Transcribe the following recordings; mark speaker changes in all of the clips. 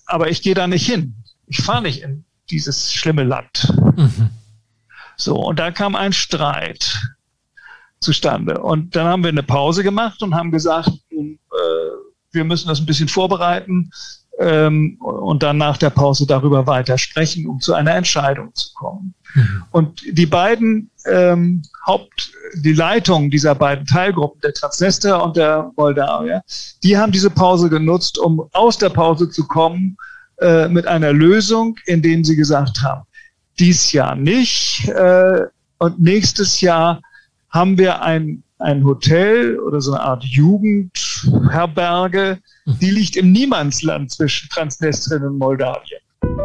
Speaker 1: aber ich gehe da nicht hin. Ich fahre nicht in dieses schlimme Land. So, und da kam ein Streit zustande. Und dann haben wir eine Pause gemacht und haben gesagt, wir müssen das ein bisschen vorbereiten und dann nach der Pause darüber weiter sprechen, um zu einer Entscheidung zu kommen. Und die beiden die Leitung dieser beiden Teilgruppen, der Transnistrer und der Moldawier, die haben diese Pause genutzt, um aus der Pause zu kommen mit einer Lösung, in denen sie gesagt haben, dies Jahr nicht und nächstes Jahr haben wir ein Hotel oder so eine Art Jugendherberge, die liegt im Niemandsland zwischen Transnistrien und Moldawien.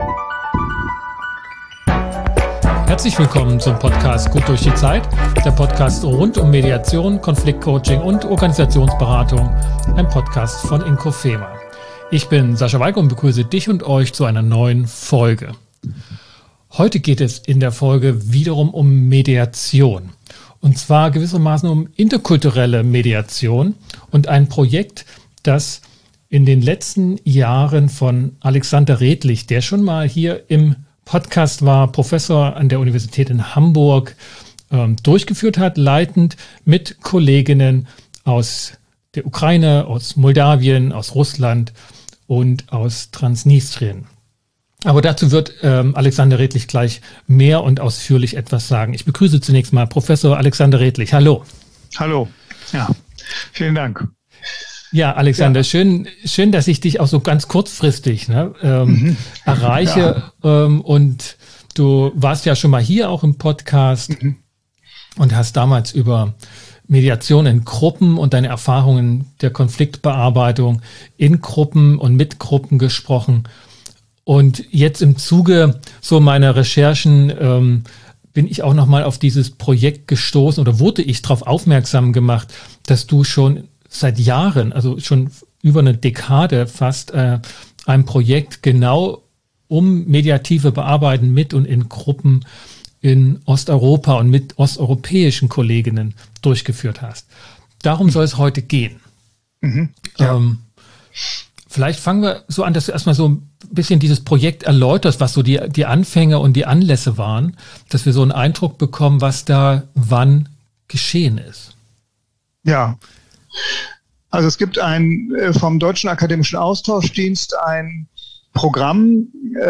Speaker 2: Herzlich willkommen zum Podcast Gut durch die Zeit, der Podcast rund um Mediation, Konfliktcoaching und Organisationsberatung, ein Podcast von Inkofema. Ich bin Sascha Walke und begrüße dich und euch zu einer neuen Folge. Heute geht es in der Folge wiederum um Mediation. Und zwar gewissermaßen um interkulturelle Mediation und ein Projekt, das in den letzten Jahren von Alexander Redlich, der schon mal hier im Podcast war, Professor an der Universität in Hamburg, durchgeführt hat, leitend mit Kolleginnen aus der Ukraine, aus Moldawien, aus Russland und aus Transnistrien. Aber dazu wird Alexander Redlich gleich mehr und ausführlich etwas sagen. Ich begrüße zunächst mal Professor Alexander Redlich. Hallo.
Speaker 1: Hallo. Ja, vielen Dank.
Speaker 2: Ja, Alexander, ja. Schön, dass ich dich auch so ganz kurzfristig erreiche. Ja. Und du warst ja schon mal hier auch im Podcast und hast damals über Mediation in Gruppen und deine Erfahrungen der Konfliktbearbeitung in Gruppen und mit Gruppen gesprochen. Und jetzt im Zuge so meiner Recherchen bin ich auch nochmal auf dieses Projekt gestoßen oder wurde ich darauf aufmerksam gemacht, dass du schon seit Jahren, also schon über eine Dekade fast, ein Projekt genau um mediative Bearbeiten mit und in Gruppen in Osteuropa und mit osteuropäischen Kolleginnen durchgeführt hast. Darum soll es heute gehen. Ja. Vielleicht fangen wir so an, dass du erstmal so ein bisschen dieses Projekt erläuterst, was so die Anfänge und die Anlässe waren, dass wir so einen Eindruck bekommen, was da wann geschehen ist.
Speaker 1: Ja, also es gibt vom Deutschen Akademischen Austauschdienst ein Programm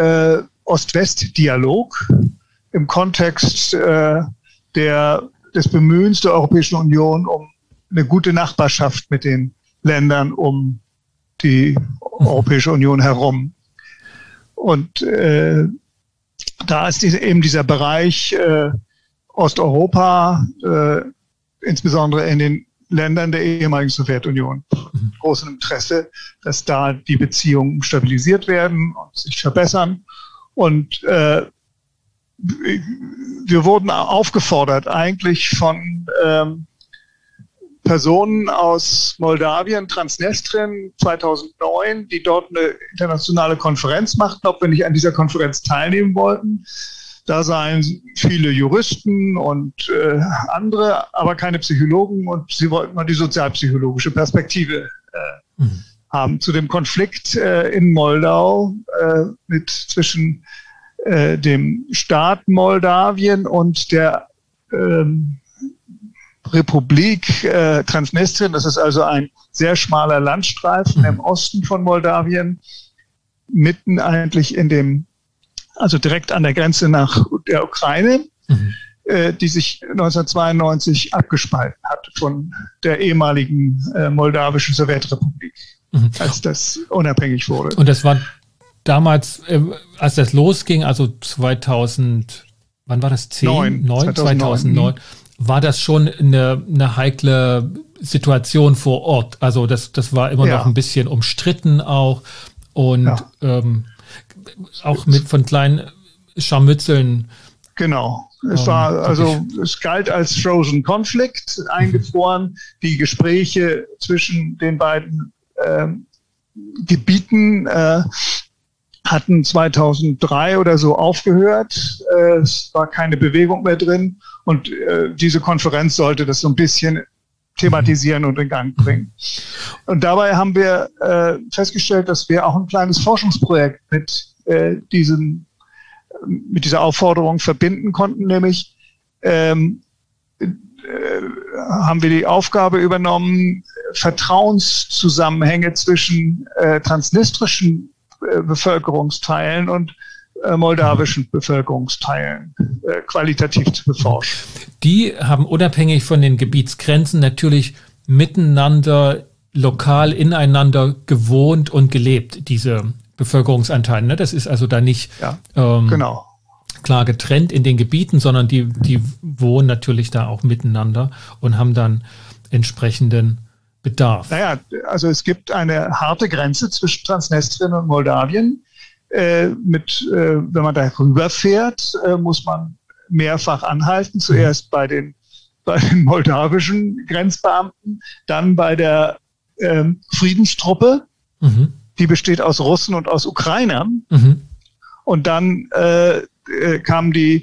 Speaker 1: Ost-West-Dialog im Kontext des Bemühens der Europäischen Union um eine gute Nachbarschaft mit den Ländern um die Europäische Union herum. Und da ist eben dieser Bereich Osteuropa, insbesondere in den Ländern der ehemaligen Sowjetunion, großem Interesse, dass da die Beziehungen stabilisiert werden und sich verbessern. Und wir wurden aufgefordert, eigentlich von Personen aus Moldawien, Transnistrien 2009, die dort eine internationale Konferenz machten, ob wir nicht an dieser Konferenz teilnehmen wollten. Da seien viele Juristen und andere, aber keine Psychologen, und sie wollten mal die sozialpsychologische Perspektive haben zu dem Konflikt in Moldau zwischen dem Staat Moldawien und der Republik Transnistrien. Das ist also ein sehr schmaler Landstreifen im Osten von Moldawien, mitten eigentlich also direkt an der Grenze nach der Ukraine, die sich 1992 abgespalten hat von der ehemaligen moldawischen Sowjetrepublik, als das unabhängig wurde.
Speaker 2: Und das war damals, als das losging, also 2000, wann war das? 2009. War das schon eine heikle Situation vor Ort? Also das war immer noch ein bisschen umstritten auch und auch von kleinen Scharmützeln.
Speaker 1: Genau. Es galt als Frozen Conflict eingefroren. Die Gespräche zwischen den beiden Gebieten hatten 2003 oder so aufgehört. Es war keine Bewegung mehr drin. Und diese Konferenz sollte das so ein bisschen thematisieren und in Gang bringen. Und dabei haben wir festgestellt, dass wir auch ein kleines Forschungsprojekt mit dieser Aufforderung verbinden konnten, nämlich haben wir die Aufgabe übernommen, Vertrauenszusammenhänge zwischen transnistrischen Bevölkerungsteilen und moldawischen Bevölkerungsteilen qualitativ zu beforschen.
Speaker 2: Die haben unabhängig von den Gebietsgrenzen natürlich miteinander, lokal ineinander gewohnt und gelebt, diese Bevölkerungsanteile. Ne? Das ist also da nicht
Speaker 1: genau.
Speaker 2: klar getrennt in den Gebieten, sondern die wohnen natürlich da auch miteinander und haben dann entsprechenden Bedarf.
Speaker 1: Naja, also es gibt eine harte Grenze zwischen Transnistrien und Moldawien. Wenn man da rüberfährt, muss man mehrfach anhalten. Zuerst bei den moldawischen Grenzbeamten, dann bei der Friedenstruppe, die besteht aus Russen und aus Ukrainern. Und dann kam der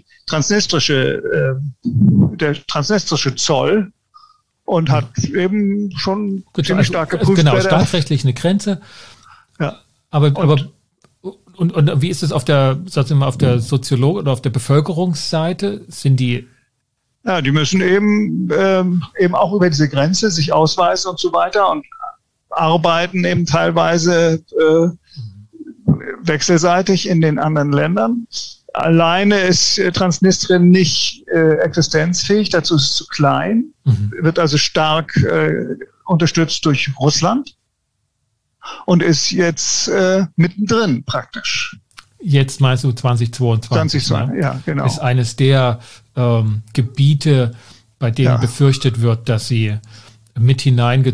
Speaker 1: transnistrische Zoll und hat eben schon ziemlich stark geprüft.
Speaker 2: Genau, staatsrechtlich eine Grenze.
Speaker 1: Ja.
Speaker 2: Aber wie ist es auf der Soziologie oder auf der Bevölkerungsseite? Sind die?
Speaker 1: Ja, die müssen eben auch über diese Grenze sich ausweisen und so weiter und arbeiten eben teilweise wechselseitig in den anderen Ländern. Alleine ist Transnistrien nicht existenzfähig, dazu ist es zu klein, wird also stark unterstützt durch Russland und ist jetzt mittendrin praktisch.
Speaker 2: Jetzt meinst du 2022?
Speaker 1: 2022, ja, genau.
Speaker 2: Ist eines der Gebiete, bei denen befürchtet wird, dass sie mit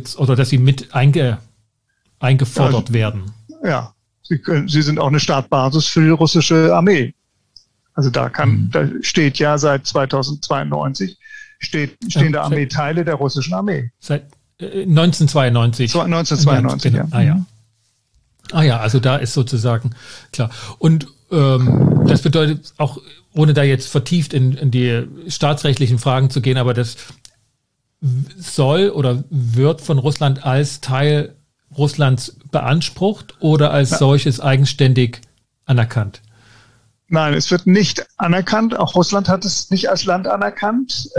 Speaker 2: eingefordert werden.
Speaker 1: Ja, sie sind auch eine Startbasis für die russische Armee. Also da steht ja seit 2092 stehen da Armeeteile der russischen Armee.
Speaker 2: Seit 1992.
Speaker 1: 1992,
Speaker 2: ja. Ah ja, also da ist sozusagen klar. Und das bedeutet auch, ohne da jetzt vertieft in die staatsrechtlichen Fragen zu gehen, aber das soll oder wird von Russland als Teil Russlands beansprucht oder als solches eigenständig anerkannt?
Speaker 1: Nein, es wird nicht anerkannt. Auch Russland hat es nicht als Land anerkannt.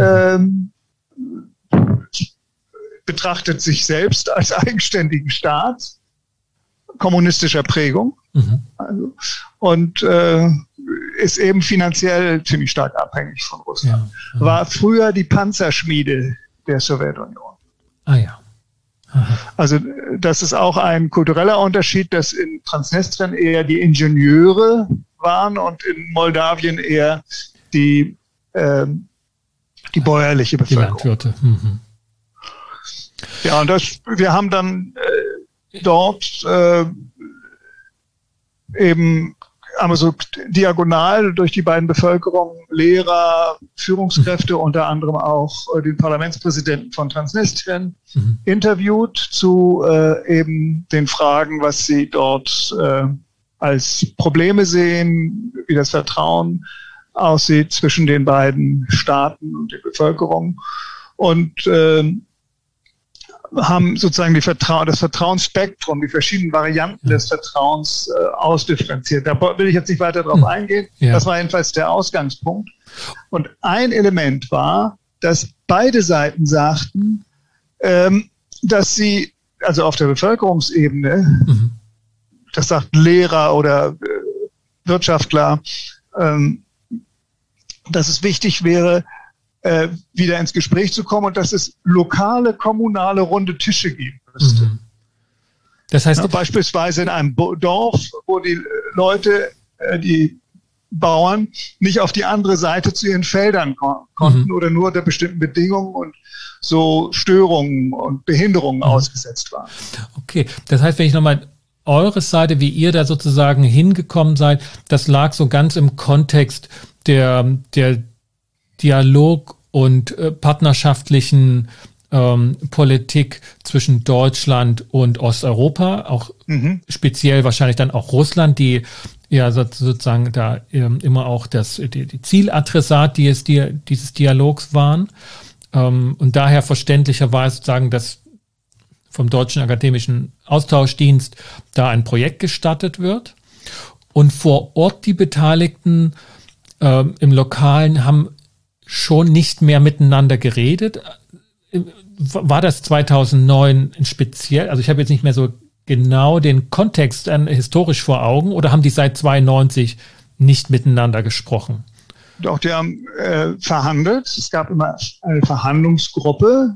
Speaker 1: Betrachtet sich selbst als eigenständigen Staat kommunistischer Prägung und ist eben finanziell ziemlich stark abhängig von Russland. Ja. War früher die Panzerschmiede der Sowjetunion.
Speaker 2: Ah ja.
Speaker 1: Also das ist auch ein kultureller Unterschied, dass in Transnistrien eher die Ingenieure waren und in Moldawien eher die bäuerliche Bevölkerung.
Speaker 2: Die Landwirte.
Speaker 1: Ja, und wir haben dann dort eben so diagonal durch die beiden Bevölkerungen Lehrer, Führungskräfte, unter anderem auch den Parlamentspräsidenten von Transnistrien, interviewt zu eben den Fragen, was sie dort als Probleme sehen, wie das Vertrauen aussieht zwischen den beiden Staaten und der Bevölkerung und haben sozusagen das Vertrauensspektrum, die verschiedenen Varianten des Vertrauens ausdifferenziert. Da will ich jetzt nicht weiter drauf eingehen. Ja. Das war jedenfalls der Ausgangspunkt. Und ein Element war, dass beide Seiten sagten, dass sie, also auf der Bevölkerungsebene, das sagt Lehrer oder Wirtschaftler, dass es wichtig wäre, wieder ins Gespräch zu kommen und dass es lokale, kommunale runde Tische geben müsste.
Speaker 2: Das heißt,
Speaker 1: beispielsweise in einem Dorf, wo die Leute, die Bauern, nicht auf die andere Seite zu ihren Feldern konnten oder nur unter bestimmten Bedingungen und so Störungen und Behinderungen ausgesetzt waren.
Speaker 2: Okay, das heißt, wenn ich nochmal eure Seite, wie ihr da sozusagen hingekommen seid, das lag so ganz im Kontext der Dialog und partnerschaftlichen Politik zwischen Deutschland und Osteuropa, auch speziell wahrscheinlich dann auch Russland, die ja sozusagen da immer auch die Zieladressat dieses Dialogs waren. Und daher verständlicherweise sozusagen, dass vom Deutschen Akademischen Austauschdienst da ein Projekt gestartet wird. Und vor Ort die Beteiligten im Lokalen haben schon nicht mehr miteinander geredet. War das 2009 speziell? Also ich habe jetzt nicht mehr so genau den Kontext historisch vor Augen, oder haben die seit 92 nicht miteinander gesprochen?
Speaker 1: Doch, die haben verhandelt. Es gab immer eine Verhandlungsgruppe.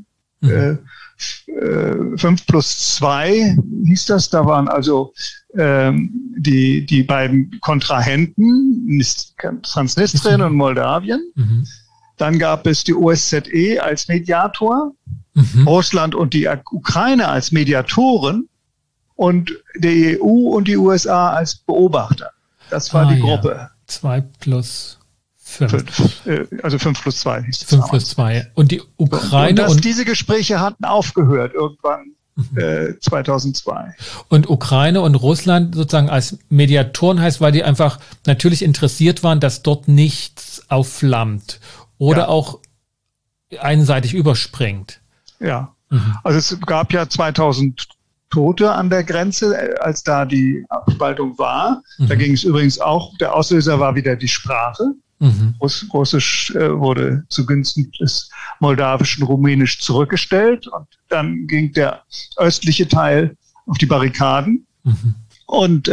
Speaker 1: 5+2 hieß das. Da waren also die beiden Kontrahenten, Transnistrien und Moldawien. Dann gab es die OSZE als Mediator, Russland und die Ukraine als Mediatoren und die EU und die USA als Beobachter. Das war die Gruppe.
Speaker 2: Ja. 2+5.
Speaker 1: Also 5+2 hieß es.
Speaker 2: 5+2. Und die Ukraine
Speaker 1: und diese Gespräche hatten aufgehört irgendwann 2002.
Speaker 2: Und Ukraine und Russland sozusagen als Mediatoren heißt, weil die einfach natürlich interessiert waren, dass dort nichts aufflammt oder auch einseitig überspringt.
Speaker 1: Ja, also es gab ja 2000 Tote an der Grenze, als da die Abspaltung war. Da ging es übrigens auch, der Auslöser war wieder die Sprache. Russisch wurde zugunsten des moldawischen Rumänisch zurückgestellt und dann ging der östliche Teil auf die Barrikaden und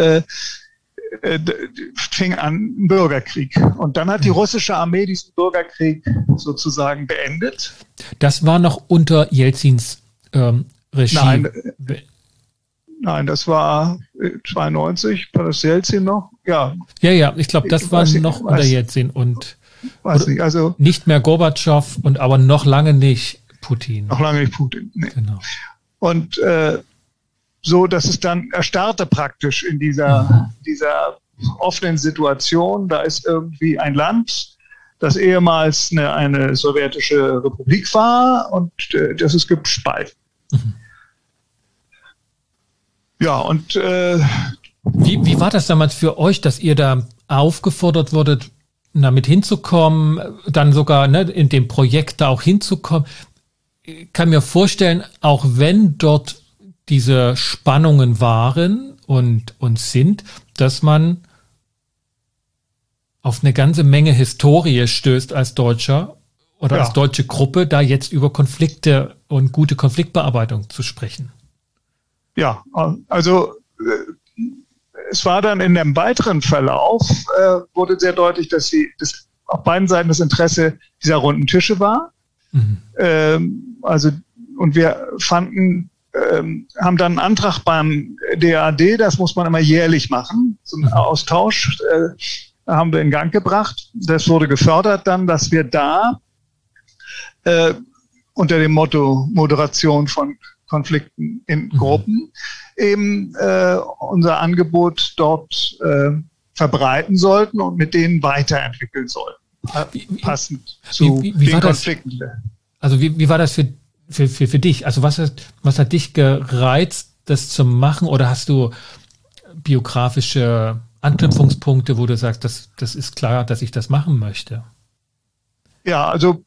Speaker 1: fing an ein Bürgerkrieg. Und dann hat die russische Armee diesen Bürgerkrieg sozusagen beendet.
Speaker 2: Das war noch unter Jelzins Regime.
Speaker 1: Nein, das war 92, war das Jelzin noch? Ja.
Speaker 2: Ja, ich glaube, das war noch unter Jelzin und
Speaker 1: weiß nicht, also
Speaker 2: nicht mehr Gorbatschow und aber noch lange nicht Putin.
Speaker 1: Noch lange nicht Putin, nee.
Speaker 2: Genau.
Speaker 1: Und so, dass es dann erstarrte praktisch in dieser offenen Situation. Da ist irgendwie ein Land, das ehemals eine sowjetische Republik war und das es gibt Spalten. Ja, und
Speaker 2: wie war das damals für euch, dass ihr da aufgefordert wurdet, damit hinzukommen, dann sogar in dem Projekt da auch hinzukommen? Ich kann mir vorstellen, auch wenn dort diese Spannungen waren und sind, dass man auf eine ganze Menge Historie stößt als Deutscher oder als deutsche Gruppe, da jetzt über Konflikte und gute Konfliktbearbeitung zu sprechen.
Speaker 1: Ja, also es war dann in dem weiteren Verlauf, wurde sehr deutlich, dass auf beiden Seiten das Interesse dieser runden Tische war. Und wir haben dann einen Antrag beim DAAD, das muss man immer jährlich machen, so einen Austausch haben wir in Gang gebracht. Das wurde gefördert dann, dass wir da unter dem Motto Moderation von Konflikten in Gruppen eben unser Angebot dort verbreiten sollten und mit denen weiterentwickeln sollten, passend zu den Konflikten.
Speaker 2: Also wie war das für dich? Also was hat dich gereizt, das zu machen? Oder hast du biografische Anknüpfungspunkte, wo du sagst, das ist klar, dass ich das machen möchte?
Speaker 1: Ja, also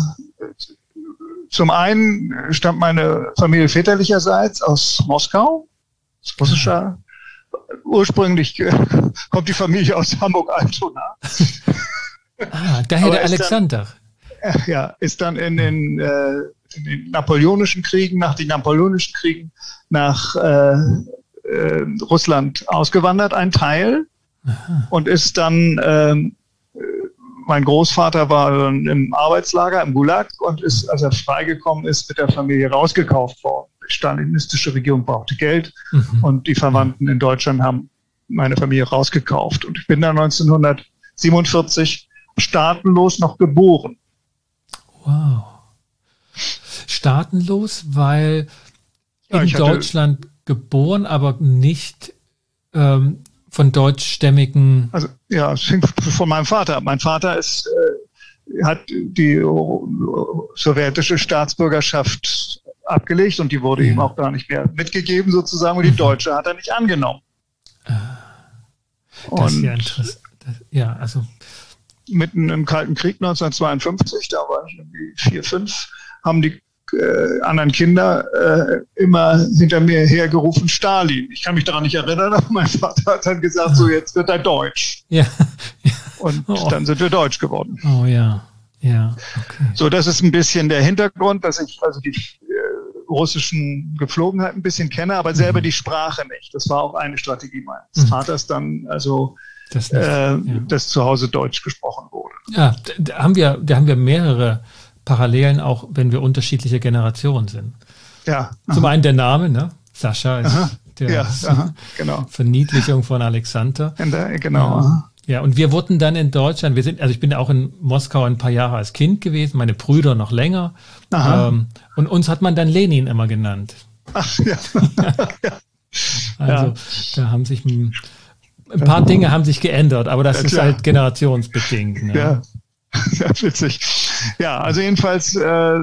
Speaker 1: zum einen stammt meine Familie väterlicherseits aus Moskau, russischer. Ursprünglich kommt die Familie aus Hamburg-Altona.
Speaker 2: Daher der Alexander.
Speaker 1: Ist dann in den Napoleonischen Kriegen, nach den Napoleonischen Kriegen nach Russland ausgewandert, ein Teil. Und ist dann mein Großvater war dann im Arbeitslager, im Gulag und ist, als er freigekommen ist, mit der Familie rausgekauft worden. Die stalinistische Regierung brauchte Geld und die Verwandten in Deutschland haben meine Familie rausgekauft. Und ich bin dann 1947 staatenlos noch geboren.
Speaker 2: Wow. Staatenlos, weil in Deutschland geboren, aber nicht von deutschstämmigen...
Speaker 1: Also ja, es fing von meinem Vater ab. Mein Vater hat die sowjetische Staatsbürgerschaft abgelegt und die wurde ihm auch gar nicht mehr mitgegeben sozusagen und die deutsche hat er nicht angenommen.
Speaker 2: Das ist ja interessant. Ja, also
Speaker 1: mitten im Kalten Krieg 1952, da war ich irgendwie 4, 5, haben die anderen Kinder immer hinter mir hergerufen, Stalin. Ich kann mich daran nicht erinnern, aber mein Vater hat dann gesagt, so jetzt wird er Deutsch.
Speaker 2: Ja.
Speaker 1: Und dann sind wir Deutsch geworden.
Speaker 2: Oh ja, ja. Okay.
Speaker 1: So, das ist ein bisschen der Hintergrund, dass ich also die russischen Geflogenheiten ein bisschen kenne, aber selber die Sprache nicht. Das war auch eine Strategie meines Vaters dann, also dass zu Hause Deutsch gesprochen wurde.
Speaker 2: Ja, da haben wir mehrere Parallelen, auch wenn wir unterschiedliche Generationen sind.
Speaker 1: Ja.
Speaker 2: Zum einen der Name, ne? Sascha ist
Speaker 1: genau.
Speaker 2: Verniedlichung von Alexander.
Speaker 1: Genau.
Speaker 2: Ja, und wir wurden dann in Deutschland, ich bin auch in Moskau ein paar Jahre als Kind gewesen, meine Brüder noch länger. Und uns hat man dann Lenin immer genannt.
Speaker 1: Ach ja.
Speaker 2: Also da haben sich ein paar Dinge haben sich geändert, aber das ist halt generationsbedingt. Ne?
Speaker 1: Ja, sehr witzig. Ja, also jedenfalls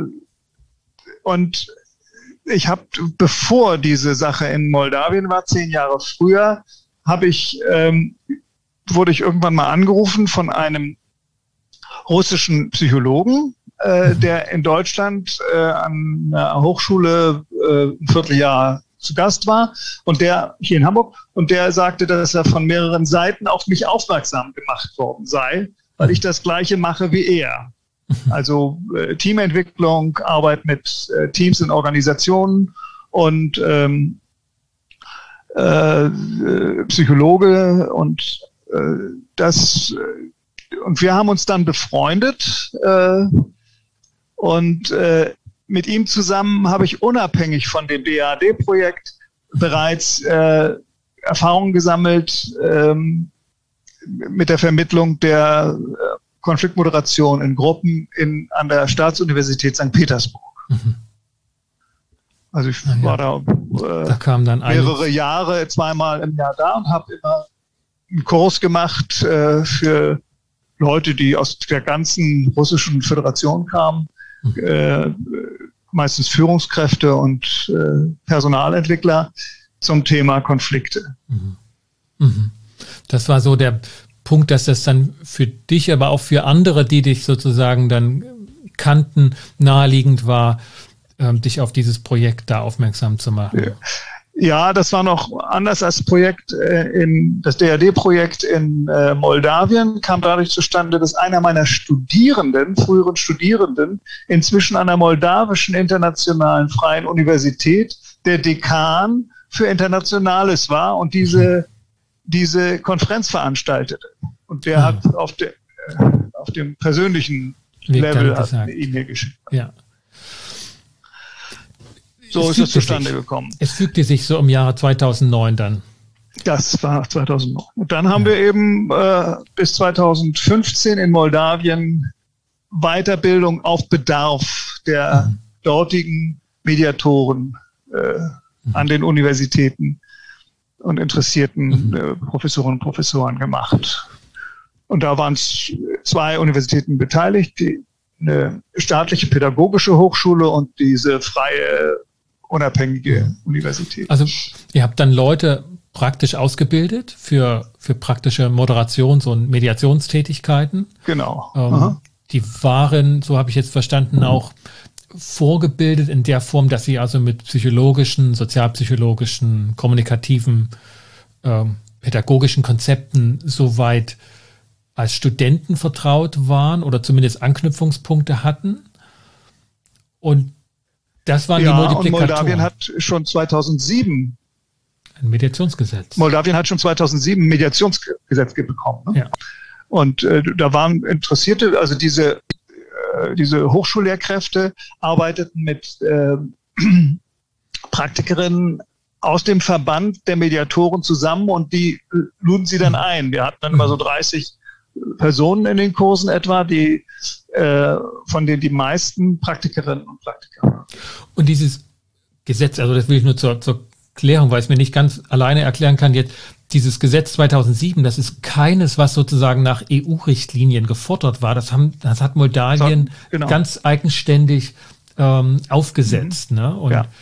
Speaker 1: und ich habe, bevor diese Sache in Moldawien war, 10 Jahre früher, wurde ich irgendwann mal angerufen von einem russischen Psychologen, der in Deutschland an einer Hochschule ein Vierteljahr zu Gast war und der hier in Hamburg und der sagte, dass er von mehreren Seiten auf mich aufmerksam gemacht worden sei, weil ich das Gleiche mache wie er. Also Teamentwicklung, Arbeit mit Teams in Organisationen und Psychologe und und wir haben uns dann befreundet und mit ihm zusammen habe ich unabhängig von dem DAAD-Projekt bereits Erfahrungen gesammelt mit der Vermittlung der Konfliktmoderation in Gruppen an der Staatsuniversität St. Petersburg. Also ich war da
Speaker 2: kam dann
Speaker 1: mehrere Jahre, 2-mal im Jahr da und habe immer einen Kurs gemacht für Leute, die aus der ganzen russischen Föderation kamen, meistens Führungskräfte und Personalentwickler zum Thema Konflikte.
Speaker 2: Das war so der Punkt, dass das dann für dich, aber auch für andere, die dich sozusagen dann kannten, naheliegend war, dich auf dieses Projekt da aufmerksam zu machen.
Speaker 1: Ja, das war noch anders als das DAAD-Projekt in Moldawien kam dadurch zustande, dass einer meiner früheren Studierenden, inzwischen an der moldawischen internationalen freien Universität der Dekan für Internationales war und diese Konferenz veranstaltete. Und der hat auf dem persönlichen Level eine E-Mail geschickt.
Speaker 2: Ja.
Speaker 1: So ist es zustande gekommen.
Speaker 2: Es fügte sich so im Jahre 2009 dann.
Speaker 1: Das war 2009. Und dann haben wir eben bis 2015 in Moldawien Weiterbildung auf Bedarf der dortigen Mediatoren an den Universitäten und interessierten Professorinnen und Professoren gemacht. Und da waren 2 Universitäten beteiligt, eine staatliche pädagogische Hochschule und diese freie unabhängige Universität.
Speaker 2: Also ihr habt dann Leute praktisch ausgebildet für praktische Moderations- und Mediationstätigkeiten.
Speaker 1: Genau.
Speaker 2: Die waren, so habe ich jetzt verstanden, auch vorgebildet in der Form, dass sie also mit psychologischen, sozialpsychologischen, kommunikativen, pädagogischen Konzepten soweit als Studenten vertraut waren oder zumindest Anknüpfungspunkte hatten. Und das waren die Multiplikatoren.
Speaker 1: Und Moldawien hat schon 2007
Speaker 2: ein Mediationsgesetz.
Speaker 1: Moldawien hat schon 2007 ein Mediationsgesetz bekommen. Ne? Ja. Und da waren Interessierte, also diese Hochschullehrkräfte arbeiteten mit Praktikerinnen aus dem Verband der Mediatoren zusammen und die luden sie dann ein. Wir hatten dann immer so 30 Personen in den Kursen etwa, von denen die meisten Praktikerinnen und Praktiker waren.
Speaker 2: Und dieses Gesetz, also das will ich nur zur Klärung, weil ich es mir nicht ganz alleine erklären kann jetzt, dieses Gesetz 2007, das ist keines, was sozusagen nach EU-Richtlinien gefordert war. Das hat Moldawien ganz eigenständig aufgesetzt. Ne? Und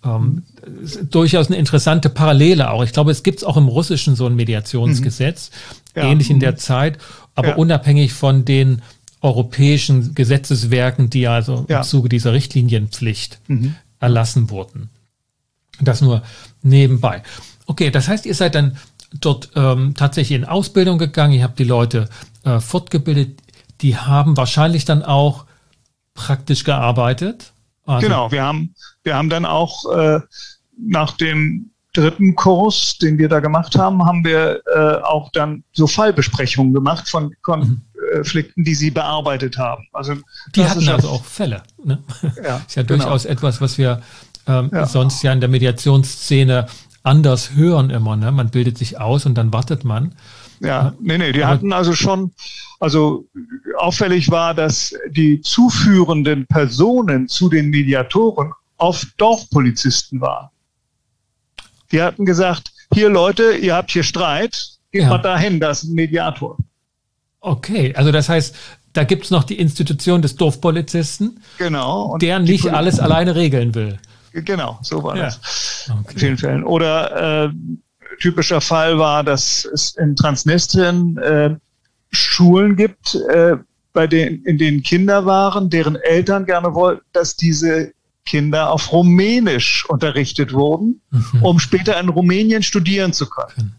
Speaker 2: durchaus eine interessante Parallele auch. Ich glaube, es gibt es auch im Russischen so ein Mediationsgesetz, ähnlich in der Zeit, aber unabhängig von den europäischen Gesetzeswerken, die also im Zuge dieser Richtlinienpflicht erlassen wurden. Das nur nebenbei. Okay, das heißt, ihr seid dann dort tatsächlich in Ausbildung gegangen, ihr habt die Leute fortgebildet, die haben wahrscheinlich dann auch praktisch gearbeitet. Also
Speaker 1: genau, wir haben dann auch nach dem 3. Kurs, den wir da gemacht haben, haben wir auch dann so Fallbesprechungen gemacht von Konflikten, die sie bearbeitet haben. Also
Speaker 2: die hatten also auch Fälle. Ne?
Speaker 1: Ja,
Speaker 2: ist ja durchaus etwas, was wir sonst ja in der Mediationsszene anders hören immer. Ne? Man bildet sich aus und dann wartet man.
Speaker 1: Ja, die hatten also schon, also auffällig war, dass die zuführenden Personen zu den Mediatoren oft Dorfpolizisten waren. Die hatten gesagt, hier Leute, ihr habt hier Streit, geht mal dahin, da ist ein Mediator.
Speaker 2: Okay, also das heißt, da gibt es noch die Institution des Dorfpolizisten,
Speaker 1: genau,
Speaker 2: der nicht alles alleine regeln will.
Speaker 1: Genau, so war das in vielen Fällen. Oder typischer Fall war, dass es in Transnistrien Schulen gibt, in denen Kinder waren, deren Eltern gerne wollten, dass diese Kinder auf Rumänisch unterrichtet wurden, um später in Rumänien studieren zu können.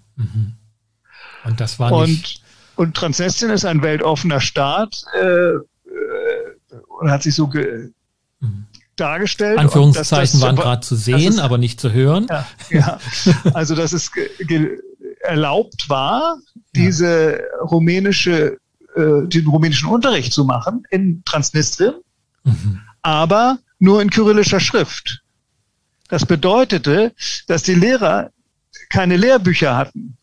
Speaker 2: Und das war nicht...
Speaker 1: Und Transnistrien ist ein weltoffener Staat und hat sich so dargestellt.
Speaker 2: Anführungszeichen waren gerade zu sehen, aber nicht zu hören.
Speaker 1: Ja. Also dass es erlaubt war, den rumänischen Unterricht zu machen in Transnistrien, aber nur in kyrillischer Schrift. Das bedeutete, dass die Lehrer keine Lehrbücher hatten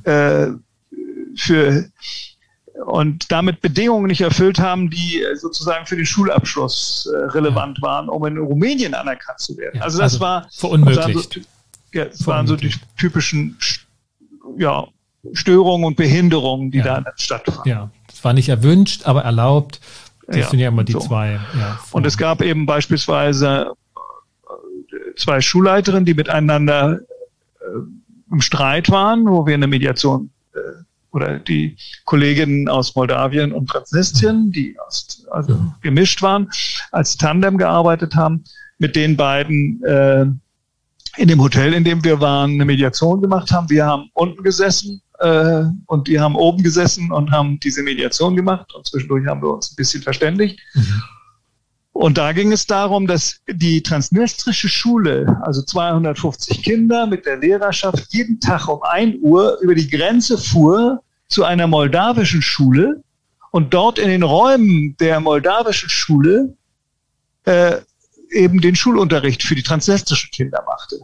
Speaker 1: und damit Bedingungen nicht erfüllt haben, die sozusagen für den Schulabschluss relevant waren, um in Rumänien anerkannt zu werden.
Speaker 2: Ja,
Speaker 1: also das war
Speaker 2: verunmöglicht.
Speaker 1: Das waren so die typischen Störungen und Behinderungen, die da stattfanden.
Speaker 2: Ja, das war nicht erwünscht, aber erlaubt. Das sind ja immer die zwei. Ja,
Speaker 1: und es gab eben beispielsweise 2 Schulleiterinnen, die miteinander im Streit waren, wo wir eine Mediation oder die Kolleginnen aus Moldawien und Transnistrien, die gemischt waren, als Tandem gearbeitet haben, mit den beiden in dem Hotel, in dem wir waren, eine Mediation gemacht haben. Wir haben unten gesessen und die haben oben gesessen und haben diese Mediation gemacht und zwischendurch haben wir uns ein bisschen verständigt. Und da ging es darum, dass die transnistrische Schule, also 250 Kinder mit der Lehrerschaft, jeden Tag um 1 Uhr über die Grenze fuhr zu einer moldawischen Schule und dort in den Räumen der moldawischen Schule eben den Schulunterricht für die transnistrischen Kinder machte.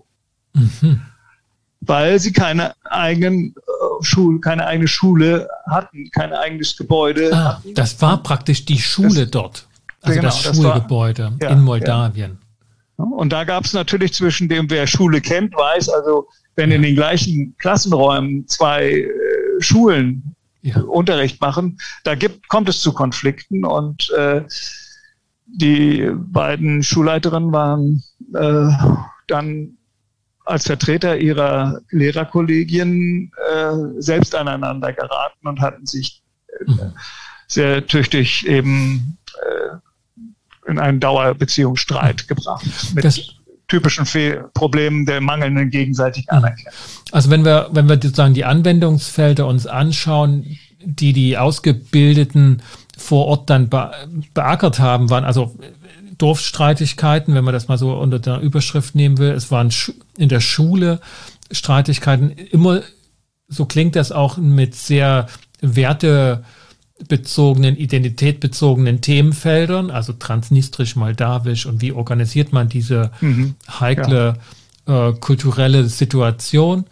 Speaker 1: Weil sie keine eigene Schule hatten, kein eigenes Gebäude hatten.
Speaker 2: Das war praktisch die Schule dort. Also das Schulgebäude in Moldawien.
Speaker 1: Ja. Und da gab es natürlich zwischen dem, wer Schule kennt, weiß, also wenn in den gleichen Klassenräumen 2 Schulen Unterricht machen, kommt es zu Konflikten und die beiden Schulleiterinnen waren dann als Vertreter ihrer Lehrerkollegien selbst aneinander geraten und hatten sich sehr tüchtig eben in einen Dauerbeziehungsstreit gebracht mit typischen Problemen der mangelnden gegenseitigen Anerkennung.
Speaker 2: Also wenn wir sozusagen die Anwendungsfelder uns anschauen, die Ausgebildeten vor Ort dann beackert haben, waren also Dorfstreitigkeiten, wenn man das mal so unter der Überschrift nehmen will. Es waren in der Schule Streitigkeiten, immer, so klingt das auch, mit sehr wertebezogenen, identitätbezogenen Themenfeldern, also transnistrisch, moldawisch und wie organisiert man diese heikle kulturelle Situation.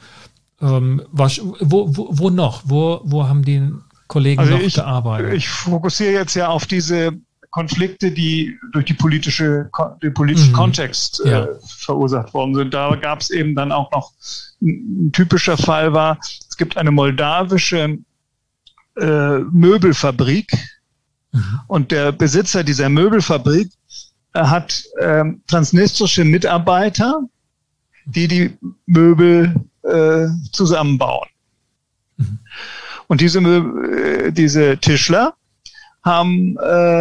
Speaker 2: Wo noch? Wo haben die Kollegen noch gearbeitet?
Speaker 1: Ich fokussiere jetzt ja auf diese Konflikte, die durch den politischen Kontext verursacht worden sind. Da gab es eben dann auch noch ein typischer Fall war, es gibt eine moldawische Möbelfabrik und der Besitzer dieser Möbelfabrik hat transnistrische Mitarbeiter die Möbel zusammenbauen. Mhm. Und diese Tischler haben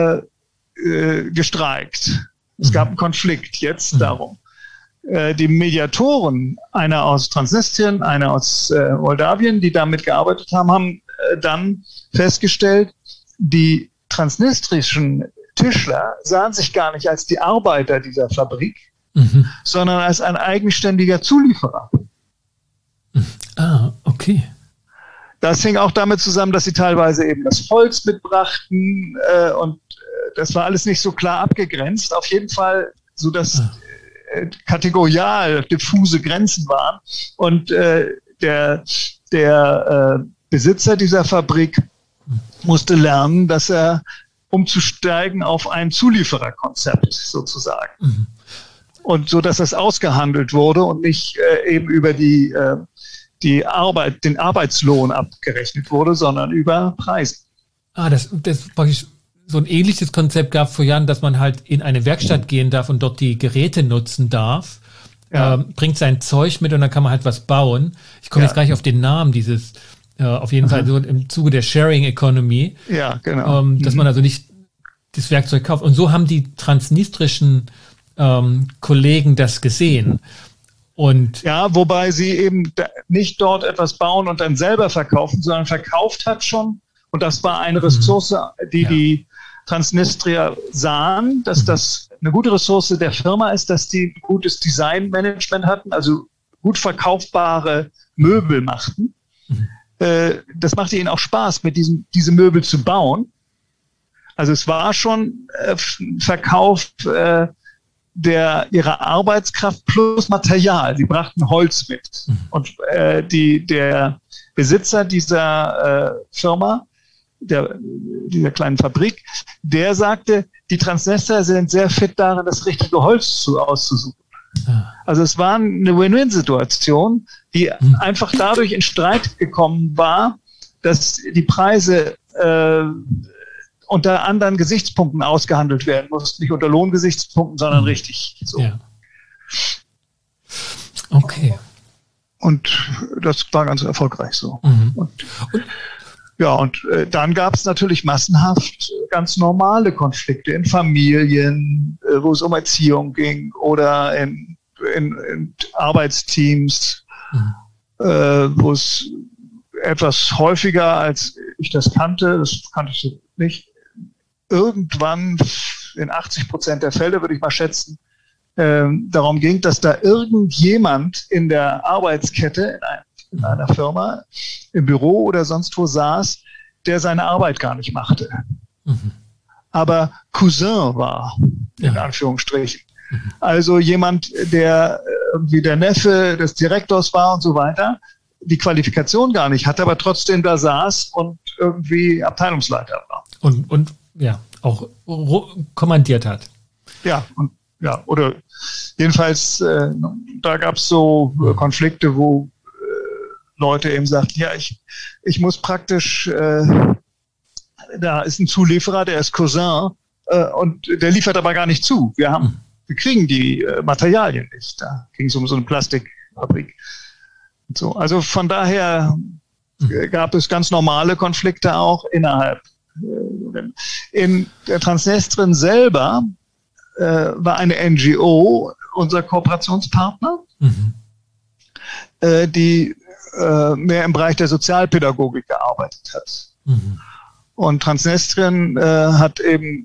Speaker 1: gestreikt. Es gab einen Konflikt jetzt darum. Die Mediatoren, einer aus Transnistrien, einer aus Moldawien, die damit gearbeitet haben, haben dann festgestellt, die transnistrischen Tischler sahen sich gar nicht als die Arbeiter dieser Fabrik, sondern als ein eigenständiger Zulieferer.
Speaker 2: Ah, okay.
Speaker 1: Das hing auch damit zusammen, dass sie teilweise eben das Holz mitbrachten und das war alles nicht so klar abgegrenzt. Auf jeden Fall, so dass kategorial diffuse Grenzen waren. Und der Besitzer dieser Fabrik musste lernen, dass er umzusteigen auf ein Zuliefererkonzept sozusagen. Mhm. Und so, dass das ausgehandelt wurde und nicht eben über den Arbeitslohn abgerechnet wurde, sondern über Preise.
Speaker 2: Das praktisch so ein ähnliches Konzept gab vor Jahren, dass man halt in eine Werkstatt gehen darf und dort die Geräte nutzen darf, bringt sein Zeug mit und dann kann man halt was bauen. Ich komme jetzt gar nicht auf den Namen dieses, auf jeden Fall so im Zuge der Sharing Economy.
Speaker 1: Ja, genau.
Speaker 2: Dass man also nicht das Werkzeug kauft. Und so haben die transnistrischen Kollegen das gesehen. Und
Speaker 1: ja, wobei sie eben nicht dort etwas bauen und dann selber verkaufen, sondern verkauft hat schon. Und das war eine Ressource, die Transnistrier sahen, dass das eine gute Ressource der Firma ist, dass die gutes Designmanagement hatten, also gut verkaufbare Möbel machten. Das machte ihnen auch Spaß, mit diese Möbel zu bauen. Also es war schon Verkauf ihrer Arbeitskraft plus Material. Sie brachten Holz mit. Und der Besitzer dieser Firma, dieser kleinen Fabrik, der sagte, die Transnistrier sind sehr fit darin, das richtige Holz auszusuchen. Also es war eine Win-Win-Situation, die einfach dadurch in Streit gekommen war, dass die Preise unter anderen Gesichtspunkten ausgehandelt werden mussten. Nicht unter Lohngesichtspunkten, sondern richtig so.
Speaker 2: Ja. Okay.
Speaker 1: Und das war ganz erfolgreich so. Und dann gab es natürlich massenhaft ganz normale Konflikte in Familien, wo es um Erziehung ging oder in Arbeitsteams, wo es etwas häufiger, als ich das kannte ich so nicht, irgendwann in 80% der Fälle, würde ich mal schätzen, darum ging, dass da irgendjemand in der Arbeitskette in einer Firma, im Büro oder sonst wo saß, der seine Arbeit gar nicht machte. Aber Cousin war, in Anführungsstrichen. Also jemand, der irgendwie der Neffe des Direktors war und so weiter, die Qualifikation gar nicht hatte, aber trotzdem da saß und irgendwie Abteilungsleiter war.
Speaker 2: Und auch kommandiert hat.
Speaker 1: Oder jedenfalls, da gab es so Konflikte, wo Leute eben sagten, ich muss praktisch, da ist ein Zulieferer, der ist Cousin und der liefert aber gar nicht zu. Wir kriegen die Materialien nicht. Da ging es um so eine Plastikfabrik. Und so. Also von daher gab es ganz normale Konflikte auch innerhalb. In der Transnistrien selber war eine NGO unser Kooperationspartner, die mehr im Bereich der Sozialpädagogik gearbeitet hat. Und Transnistrien hat eben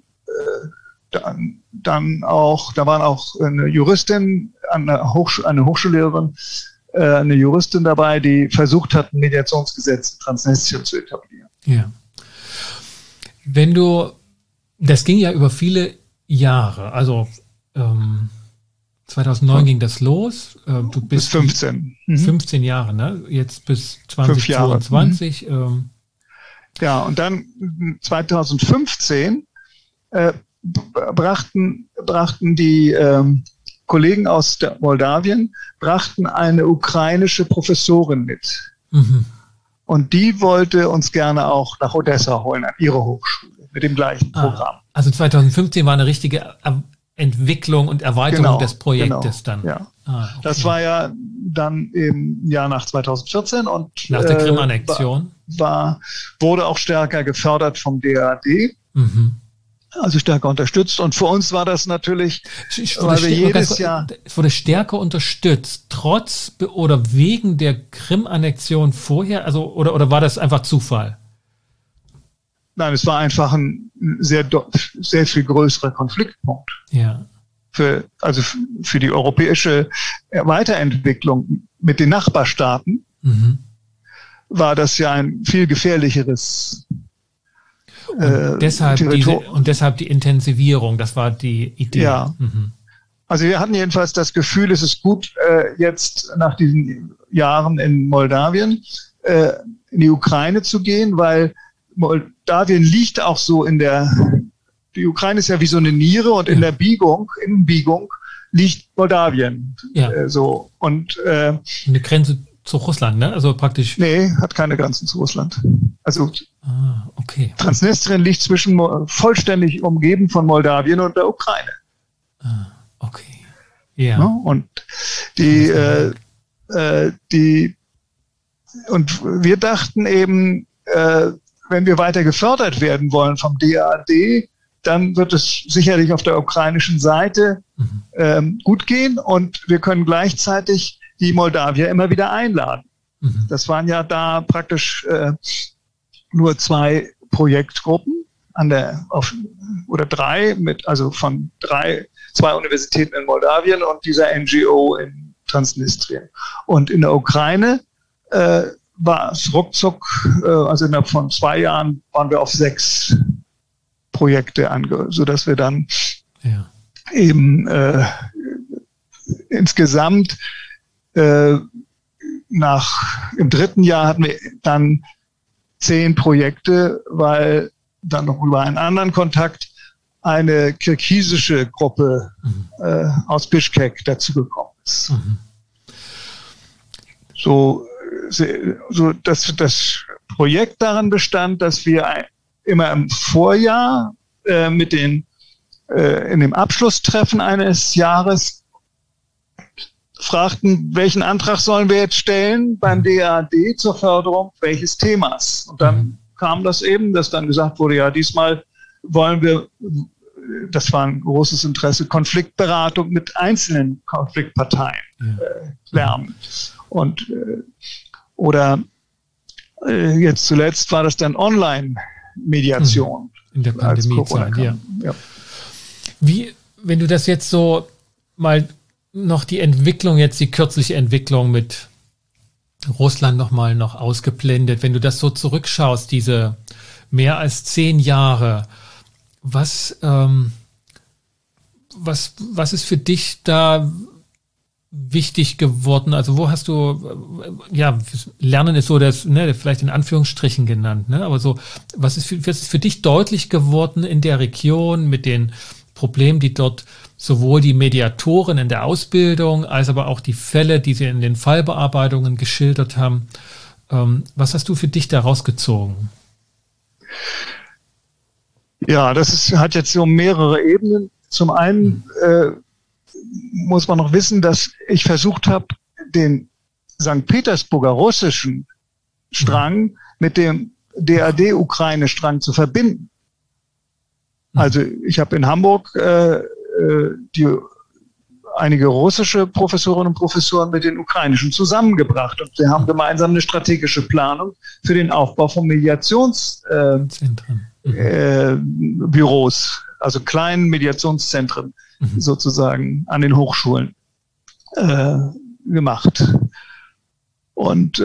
Speaker 1: dann auch, da waren auch eine Juristin, eine Hochschullehrerin, eine Juristin dabei, die versucht hat, ein Mediationsgesetz in Transnistrien zu etablieren.
Speaker 2: Ja. Das ging ja über viele Jahre, also 2009 ging das los, du bist
Speaker 1: bis 15.
Speaker 2: 15 Jahre, ne? Jetzt bis 2022.
Speaker 1: Ja, und dann 2015 brachten die Kollegen aus Moldawien eine ukrainische Professorin mit. Und die wollte uns gerne auch nach Odessa holen, an ihre Hochschule, mit dem gleichen Programm.
Speaker 2: Also 2015 war eine richtige Entwicklung und Erweiterung des Projektes dann.
Speaker 1: Ja. Okay. Das war ja dann im Jahr nach 2014 und
Speaker 2: nach der Krim-Annexion
Speaker 1: wurde auch stärker gefördert vom DAAD. Also stärker unterstützt. Und für uns war das natürlich, weil wir jedes Jahr...
Speaker 2: Es wurde stärker unterstützt, trotz oder wegen der Krim-Annexion vorher? Also, oder war das einfach Zufall?
Speaker 1: Nein, es war einfach ein sehr viel größerer Konfliktpunkt.
Speaker 2: Ja.
Speaker 1: Für die europäische Weiterentwicklung mit den Nachbarstaaten war das ja ein viel gefährlicheres
Speaker 2: und deshalb die Intensivierung, das war die Idee.
Speaker 1: Ja. Also wir hatten jedenfalls das Gefühl, es ist gut, jetzt nach diesen Jahren in Moldawien in die Ukraine zu gehen, weil Moldawien liegt auch so die Ukraine ist ja wie so eine Niere und in der Innenbiegung liegt Moldawien.
Speaker 2: Ja.
Speaker 1: So. Und
Speaker 2: eine Grenze zu Russland, ne? Also praktisch.
Speaker 1: Nee, hat keine Grenzen zu Russland. Also
Speaker 2: okay.
Speaker 1: Transnistrien liegt vollständig umgeben von Moldawien und der Ukraine.
Speaker 2: Okay. Ja.
Speaker 1: Und und wir dachten eben, wenn wir weiter gefördert werden wollen vom DAAD, dann wird es sicherlich auf der ukrainischen Seite gut gehen und wir können gleichzeitig die Moldawier immer wieder einladen. Das waren ja da praktisch nur 2 Projektgruppen oder 3 von 2 Universitäten in Moldawien und dieser NGO in Transnistrien. Und in der Ukraine war es ruckzuck, also innerhalb von 2 Jahren waren wir auf 6 Projekte sodass wir dann eben insgesamt im 3. Jahr hatten wir dann 10 Projekte, weil dann noch über einen anderen Kontakt eine kirgisische Gruppe aus Bischkek dazugekommen ist. So dass das Projekt darin bestand, dass wir immer im Vorjahr in dem Abschlusstreffen eines Jahres fragten, welchen Antrag sollen wir jetzt stellen beim DAAD zur Förderung welches Themas. Und dann kam das eben, dass dann gesagt wurde, ja, diesmal wollen wir, das war ein großes Interesse, Konfliktberatung mit einzelnen Konfliktparteien lernen. Und oder jetzt zuletzt war das dann Online-Mediation.
Speaker 2: In der Pandemiezeit, ja. Wenn du das jetzt so mal noch die kürzliche Entwicklung mit Russland noch ausgeblendet, wenn du das so zurückschaust, diese mehr als 10 Jahre, was ist für dich da wichtig geworden? Also wo hast du, Lernen ist so das, vielleicht in Anführungsstrichen genannt, aber so, was ist für dich deutlich geworden in der Region mit den Problemen, die dort sowohl die Mediatoren in der Ausbildung als aber auch die Fälle, die sie in den Fallbearbeitungen geschildert haben. Was hast du für dich da rausgezogen?
Speaker 1: Ja, hat jetzt so mehrere Ebenen. Zum einen muss man noch wissen, dass ich versucht habe, den St. Petersburger russischen Strang mit dem DAAD-Ukraine-Strang zu verbinden. Also ich habe in Hamburg einige russische Professorinnen und Professoren mit den ukrainischen zusammengebracht und wir haben gemeinsam eine strategische Planung für den Aufbau von Mediationsbüros, also kleinen Mediationszentren sozusagen an den Hochschulen gemacht. Und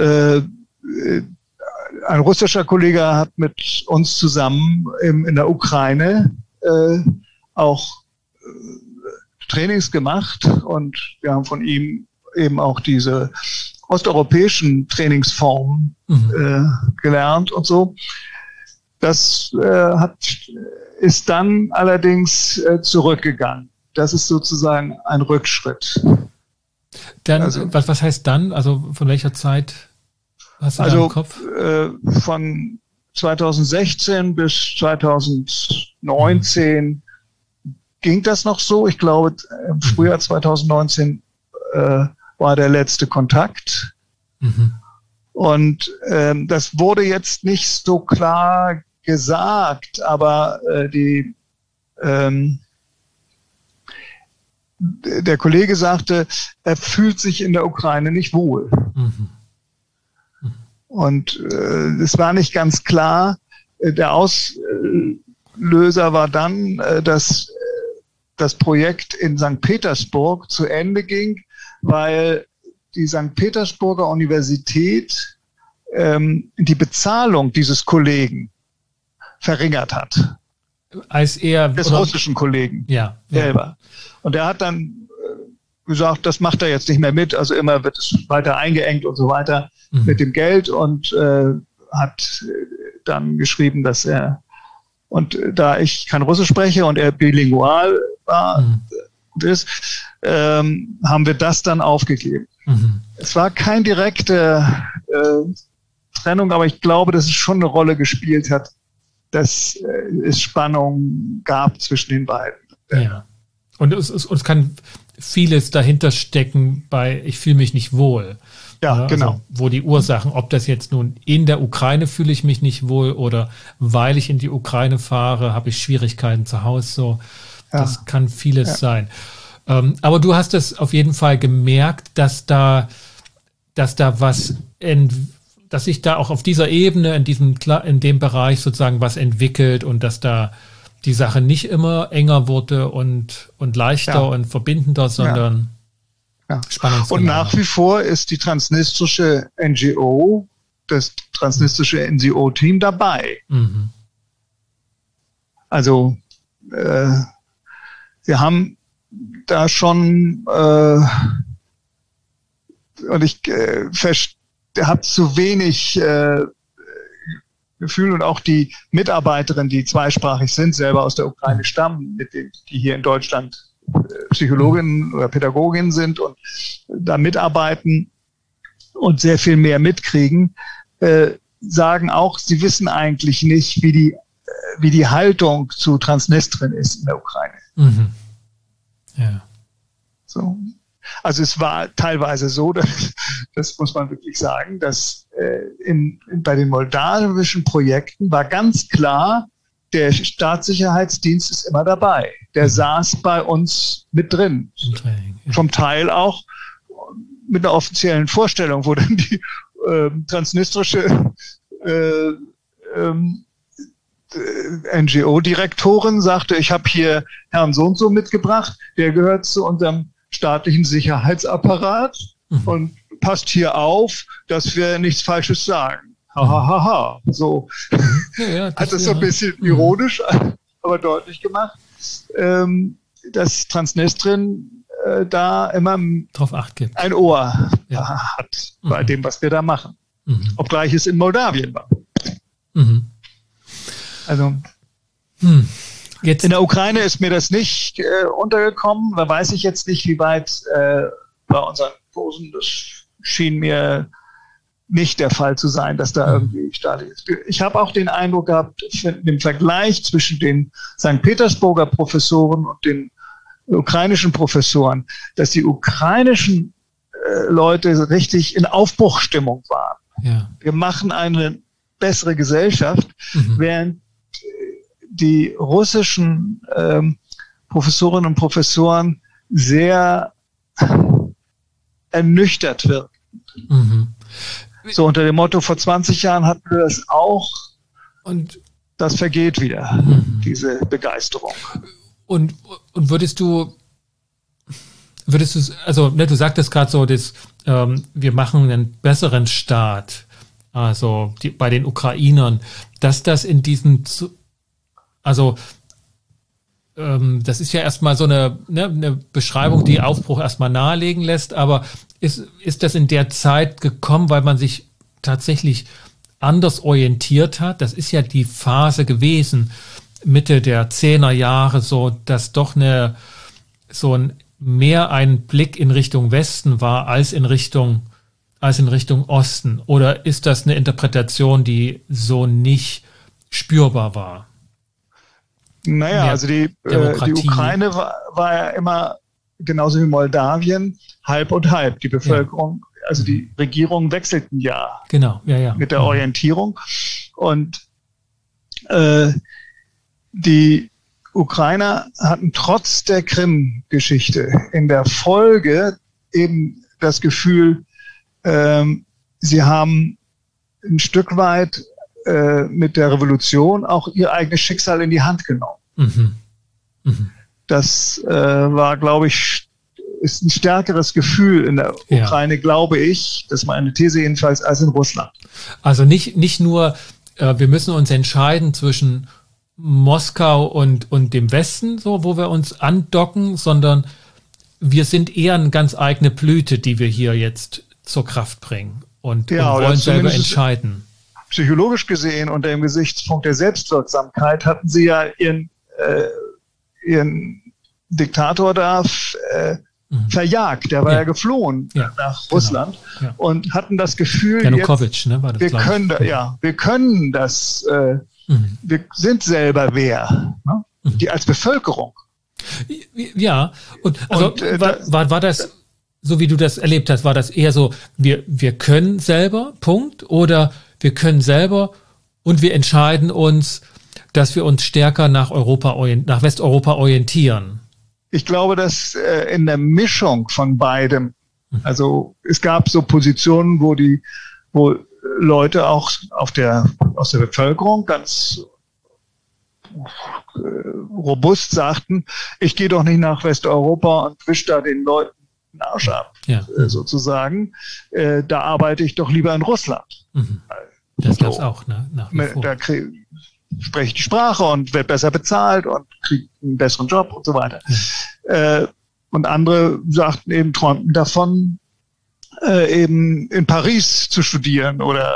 Speaker 1: ein russischer Kollege hat mit uns zusammen in der Ukraine auch Trainings gemacht und wir haben von ihm eben auch diese osteuropäischen Trainingsformen gelernt und so. Das ist dann allerdings zurückgegangen. Das ist sozusagen ein Rückschritt.
Speaker 2: Dann, also, was heißt dann? Also von welcher Zeit hast du da im Kopf?
Speaker 1: Von 2016 bis 2019 ging das noch so. Ich glaube, im Frühjahr 2019 war der letzte Kontakt. Mhm. Und das wurde jetzt nicht so klar gesagt, aber der Kollege sagte, er fühlt sich in der Ukraine nicht wohl. Mhm. Mhm. Und es war nicht ganz klar. Der Auslöser war dann, dass das Projekt in St. Petersburg zu Ende ging, weil die St. Petersburger Universität die Bezahlung dieses Kollegen verringert hat.
Speaker 2: Als er
Speaker 1: des russischen Kollegen selber. Und er hat dann gesagt, das macht er jetzt nicht mehr mit, also immer wird es weiter eingeengt und so weiter mit dem Geld und hat dann geschrieben, dass er, und da ich kein Russisch spreche und er bilingual war, haben wir das dann aufgegeben. Mhm. Es war keine direkte Trennung, aber ich glaube, dass es schon eine Rolle gespielt hat, dass es Spannung gab zwischen den beiden.
Speaker 2: Ja. Und es kann vieles dahinter stecken bei ich fühle mich nicht wohl.
Speaker 1: Ja, genau.
Speaker 2: Also, wo die Ursachen, ob das jetzt nun in der Ukraine fühle ich mich nicht wohl oder weil ich in die Ukraine fahre, habe ich Schwierigkeiten zu Hause. So, das kann vieles sein. Aber du hast es auf jeden Fall gemerkt, dass sich da auch auf dieser Ebene, in dem Bereich sozusagen was entwickelt und dass da die Sache nicht immer enger wurde und leichter und verbindender, sondern spannungsgenaue.
Speaker 1: Und nach wie vor ist die transnistrische NGO, das transnistrische NGO-Team dabei. Mhm. Also wir haben da schon und ich habe zu wenig Gefühl und auch die Mitarbeiterinnen, die zweisprachig sind, selber aus der Ukraine stammen, die hier in Deutschland Psychologinnen oder Pädagoginnen sind und da mitarbeiten und sehr viel mehr mitkriegen, sagen auch, sie wissen eigentlich nicht, wie die Haltung zu Transnistrien ist in der Ukraine. Mhm. Ja. So. Also es war teilweise so, das muss man wirklich sagen, dass bei den moldawischen Projekten war ganz klar, der Staatssicherheitsdienst ist immer dabei. Der saß bei uns mit drin. Zum Teil auch mit einer offiziellen Vorstellung, wo dann die transnistrische NGO-Direktorin sagte, ich habe hier Herrn so und so mitgebracht, der gehört zu unserem staatlichen Sicherheitsapparat und passt hier auf, dass wir nichts Falsches sagen. Ha. So hat es so ein bisschen ironisch, aber deutlich gemacht, dass Transnistrien da immer
Speaker 2: drauf Acht gibt.
Speaker 1: Ein Ohr hat bei dem, was wir da machen. Obgleich es in Moldawien war. Also jetzt in der Ukraine ist mir das nicht untergekommen. Da weiß ich jetzt nicht, wie weit bei unseren Posen, das schien mir nicht der Fall zu sein, dass da irgendwie staatlich ist. Ich habe auch den Eindruck gehabt, im Vergleich zwischen den St. Petersburger Professoren und den ukrainischen Professoren, dass die ukrainischen Leute richtig in Aufbruchstimmung waren. Ja. Wir machen eine bessere Gesellschaft, während die russischen Professorinnen und Professoren sehr ernüchtert wirken. So unter dem Motto, vor 20 Jahren hatten wir das auch und das vergeht wieder, diese Begeisterung.
Speaker 2: Und würdest du, also du sagtest gerade so, wir machen einen besseren Staat, also bei den Ukrainern, dass das in diesen, also das ist ja erstmal so eine Beschreibung, die Aufbruch erstmal nahelegen lässt, aber ist das in der Zeit gekommen, weil man sich tatsächlich anders orientiert hat? Das ist ja die Phase gewesen, Mitte der 10er Jahre, so dass doch mehr ein Blick in Richtung Westen war als in Richtung Osten. Oder ist das eine Interpretation, die so nicht spürbar war?
Speaker 1: Naja, also die Ukraine war ja immer, genauso wie Moldawien, halb und halb. Die Bevölkerung, also die Regierungen wechselten ja, mit der Orientierung. Und die Ukrainer hatten trotz der Krim-Geschichte in der Folge eben das Gefühl, sie haben ein Stück weit mit der Revolution auch ihr eigenes Schicksal in die Hand genommen. Das war, glaube ich, ist ein stärkeres Gefühl in der Ukraine, glaube ich, das ist meine These jedenfalls, als in Russland.
Speaker 2: Also nicht nur, wir müssen uns entscheiden zwischen Moskau und dem Westen, so wo wir uns andocken, sondern wir sind eher eine ganz eigene Blüte, die wir hier jetzt zur Kraft bringen und wollen selber entscheiden.
Speaker 1: Psychologisch gesehen, unter dem Gesichtspunkt der Selbstwirksamkeit, hatten sie ja ihren Diktator da verjagt. Der war ja geflohen nach Russland und hatten das Gefühl,
Speaker 2: Janukowitsch, ne, war das,
Speaker 1: wir können das, wir sind selber wer, ne? Die als Bevölkerung.
Speaker 2: Ja, und war das, so wie du das erlebt hast, war das eher so, wir können selber, Punkt, oder wir können selber und wir entscheiden uns, dass wir uns stärker nach Westeuropa orientieren?
Speaker 1: Ich glaube, dass in der Mischung von beidem, also es gab so Positionen, wo Leute auch aus der Bevölkerung ganz robust sagten, ich gehe doch nicht nach Westeuropa und wische da den Leuten den Arsch ab, sozusagen. Da arbeite ich doch lieber in Russland.
Speaker 2: Das gab's auch, ne?
Speaker 1: Da spreche ich die Sprache und werde besser bezahlt und kriege einen besseren Job und so weiter. Und andere träumten davon, eben in Paris zu studieren oder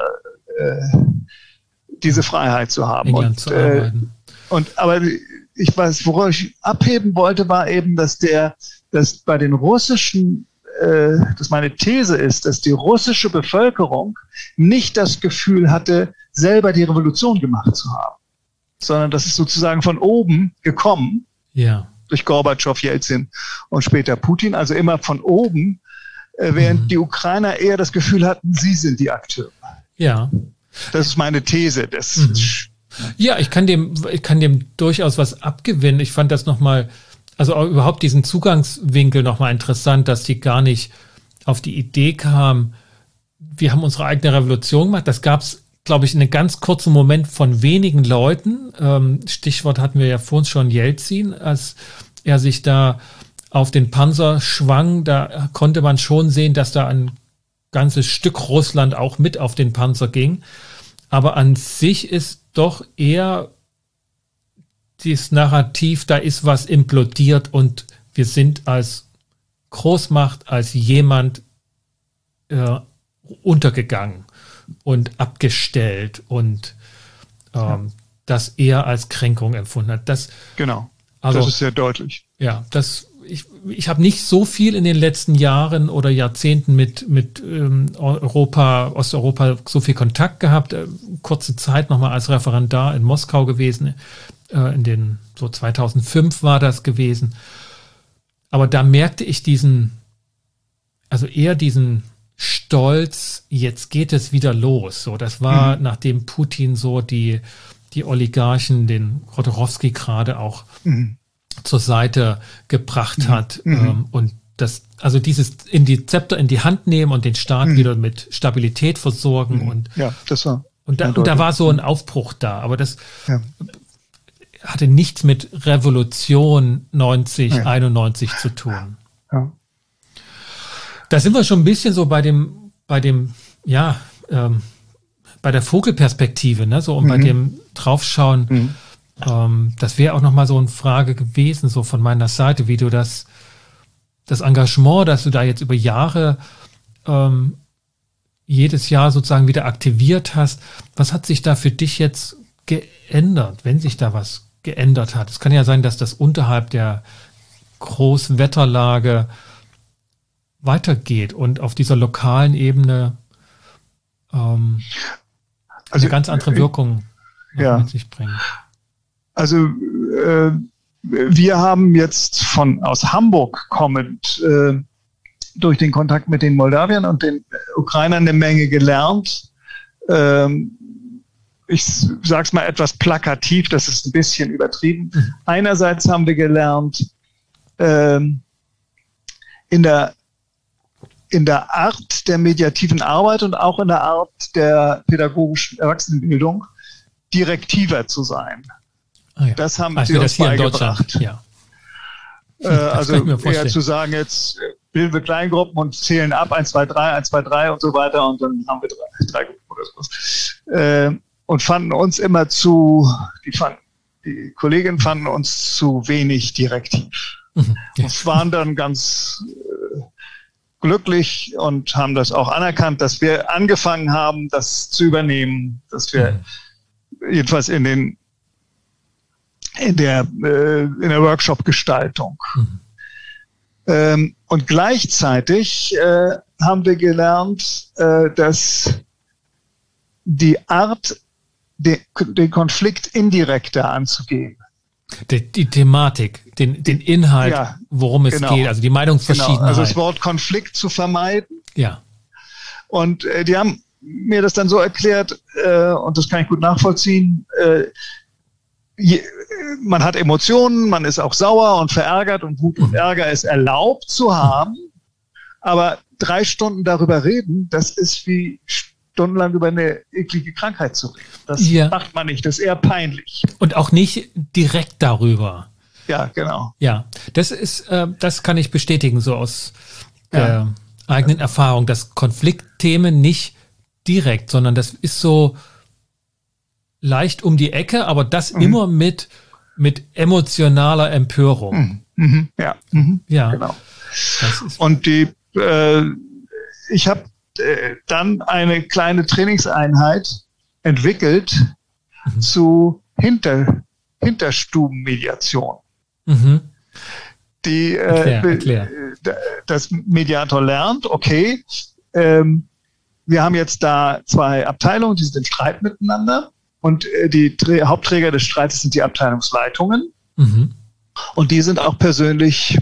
Speaker 1: diese Freiheit zu haben.
Speaker 2: England zu arbeiten.
Speaker 1: Aber ich weiß, worauf ich abheben wollte, war eben, dass bei den russischen, dass meine These ist, dass die russische Bevölkerung nicht das Gefühl hatte, selber die Revolution gemacht zu haben, sondern das ist sozusagen von oben gekommen, durch Gorbatschow, Jelzin und später Putin, also immer von oben, während die Ukrainer eher das Gefühl hatten, sie sind die Akteure.
Speaker 2: Ja.
Speaker 1: Das ist meine These.
Speaker 2: Ja, ich kann dem durchaus was abgewinnen. Ich fand das nochmal, also auch überhaupt diesen Zugangswinkel nochmal interessant, dass die gar nicht auf die Idee kamen, wir haben unsere eigene Revolution gemacht. Das gab es, glaube ich, in einem ganz kurzen Moment von wenigen Leuten. Stichwort hatten wir ja vorhin schon, Jelzin, als er sich da auf den Panzer schwang, da konnte man schon sehen, dass da ein ganzes Stück Russland auch mit auf den Panzer ging. Aber an sich ist doch eher dieses Narrativ, da ist was implodiert und wir sind als Großmacht, als jemand untergegangen und abgestellt und das eher als Kränkung empfunden hat. Das
Speaker 1: ist sehr deutlich.
Speaker 2: Ja, ich habe nicht so viel in den letzten Jahren oder Jahrzehnten mit Osteuropa so viel Kontakt gehabt. Kurze Zeit nochmal als Referendar in Moskau gewesen. So 2005 war das gewesen. Aber da merkte ich diesen Stolz, jetzt geht es wieder los. So, das war, nachdem Putin so die Oligarchen, den Chodorowski gerade auch zur Seite gebracht hat und dieses die Zepter in die Hand nehmen und den Staat wieder mit Stabilität versorgen und da war so ein Aufbruch da, aber das hatte nichts mit Revolution 91 zu tun.
Speaker 1: Ja.
Speaker 2: Da sind wir schon ein bisschen so bei der Vogelperspektive, ne, so und bei dem Draufschauen. Das wäre auch nochmal so eine Frage gewesen, so von meiner Seite, wie du das Engagement, das du da jetzt über Jahre jedes Jahr sozusagen wieder aktiviert hast, was hat sich da für dich jetzt geändert, wenn sich da was geändert hat? Es kann ja sein, dass das unterhalb der Großwetterlage weitergeht und auf dieser lokalen Ebene eine ganz andere Wirkung mit sich bringt.
Speaker 1: Also wir haben jetzt aus Hamburg kommend durch den Kontakt mit den Moldawiern und den Ukrainern eine Menge gelernt. Ich sage es mal etwas plakativ, das ist ein bisschen übertrieben. Einerseits haben wir gelernt, in der Art der mediativen Arbeit und auch in der Art der pädagogischen Erwachsenenbildung direktiver zu sein.
Speaker 2: Ah ja.
Speaker 1: Das haben
Speaker 2: also
Speaker 1: sie
Speaker 2: das
Speaker 1: uns
Speaker 2: hier
Speaker 1: beigebracht.
Speaker 2: In Deutschland. Ja.
Speaker 1: Also eher zu sagen, jetzt bilden wir Kleingruppen und zählen ab, 1, 2, 3, 1, 2, 3 und so weiter und dann haben wir drei Gruppen oder sowas. Und fanden uns immer die Kolleginnen fanden uns zu wenig direktiv.
Speaker 2: Ja.
Speaker 1: Und waren dann ganz glücklich und haben das auch anerkannt, dass wir angefangen haben, das zu übernehmen, dass wir jedenfalls in der Workshop-Gestaltung. Und gleichzeitig haben wir gelernt, dass die Art, den Konflikt indirekter anzugehen.
Speaker 2: Die Thematik, den Inhalt,
Speaker 1: Ja,
Speaker 2: worum es
Speaker 1: genau.
Speaker 2: geht, also die Meinungsverschiedenheit.
Speaker 1: Genau, also das Wort Konflikt zu vermeiden.
Speaker 2: Ja.
Speaker 1: Und die haben mir das dann so erklärt, und das kann ich gut nachvollziehen, man hat Emotionen, man ist auch sauer und verärgert und Wut und Ärger ist erlaubt zu haben, aber 3 Stunden darüber reden, das ist wie stundenlang über eine eklige Krankheit zu reden. Das macht man nicht, das ist eher peinlich.
Speaker 2: Und auch nicht direkt darüber.
Speaker 1: Ja, genau.
Speaker 2: Ja, das kann ich bestätigen, so aus der eigenen Erfahrung, dass Konfliktthemen nicht direkt, sondern das ist so leicht um die Ecke, aber das immer mit emotionaler Empörung.
Speaker 1: Ja,
Speaker 2: ja,
Speaker 1: genau.
Speaker 2: Das ist
Speaker 1: und ich habe dann eine kleine Trainingseinheit entwickelt zu Hinterstubenmediation. Die
Speaker 2: erklär.
Speaker 1: das Mediator lernt, okay, wir haben jetzt da 2 Abteilungen, die sind im Streit miteinander und die Hauptträger des Streites sind die Abteilungsleitungen und die sind auch persönlich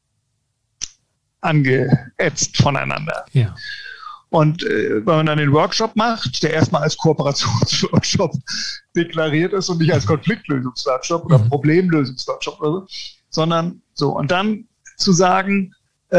Speaker 1: angeätzt voneinander.
Speaker 2: Ja.
Speaker 1: Und wenn man dann den Workshop macht, der erstmal als Kooperationsworkshop deklariert ist und nicht als Konfliktlösungsworkshop oder Problemlösungsworkshop oder so, sondern so. Und dann zu sagen,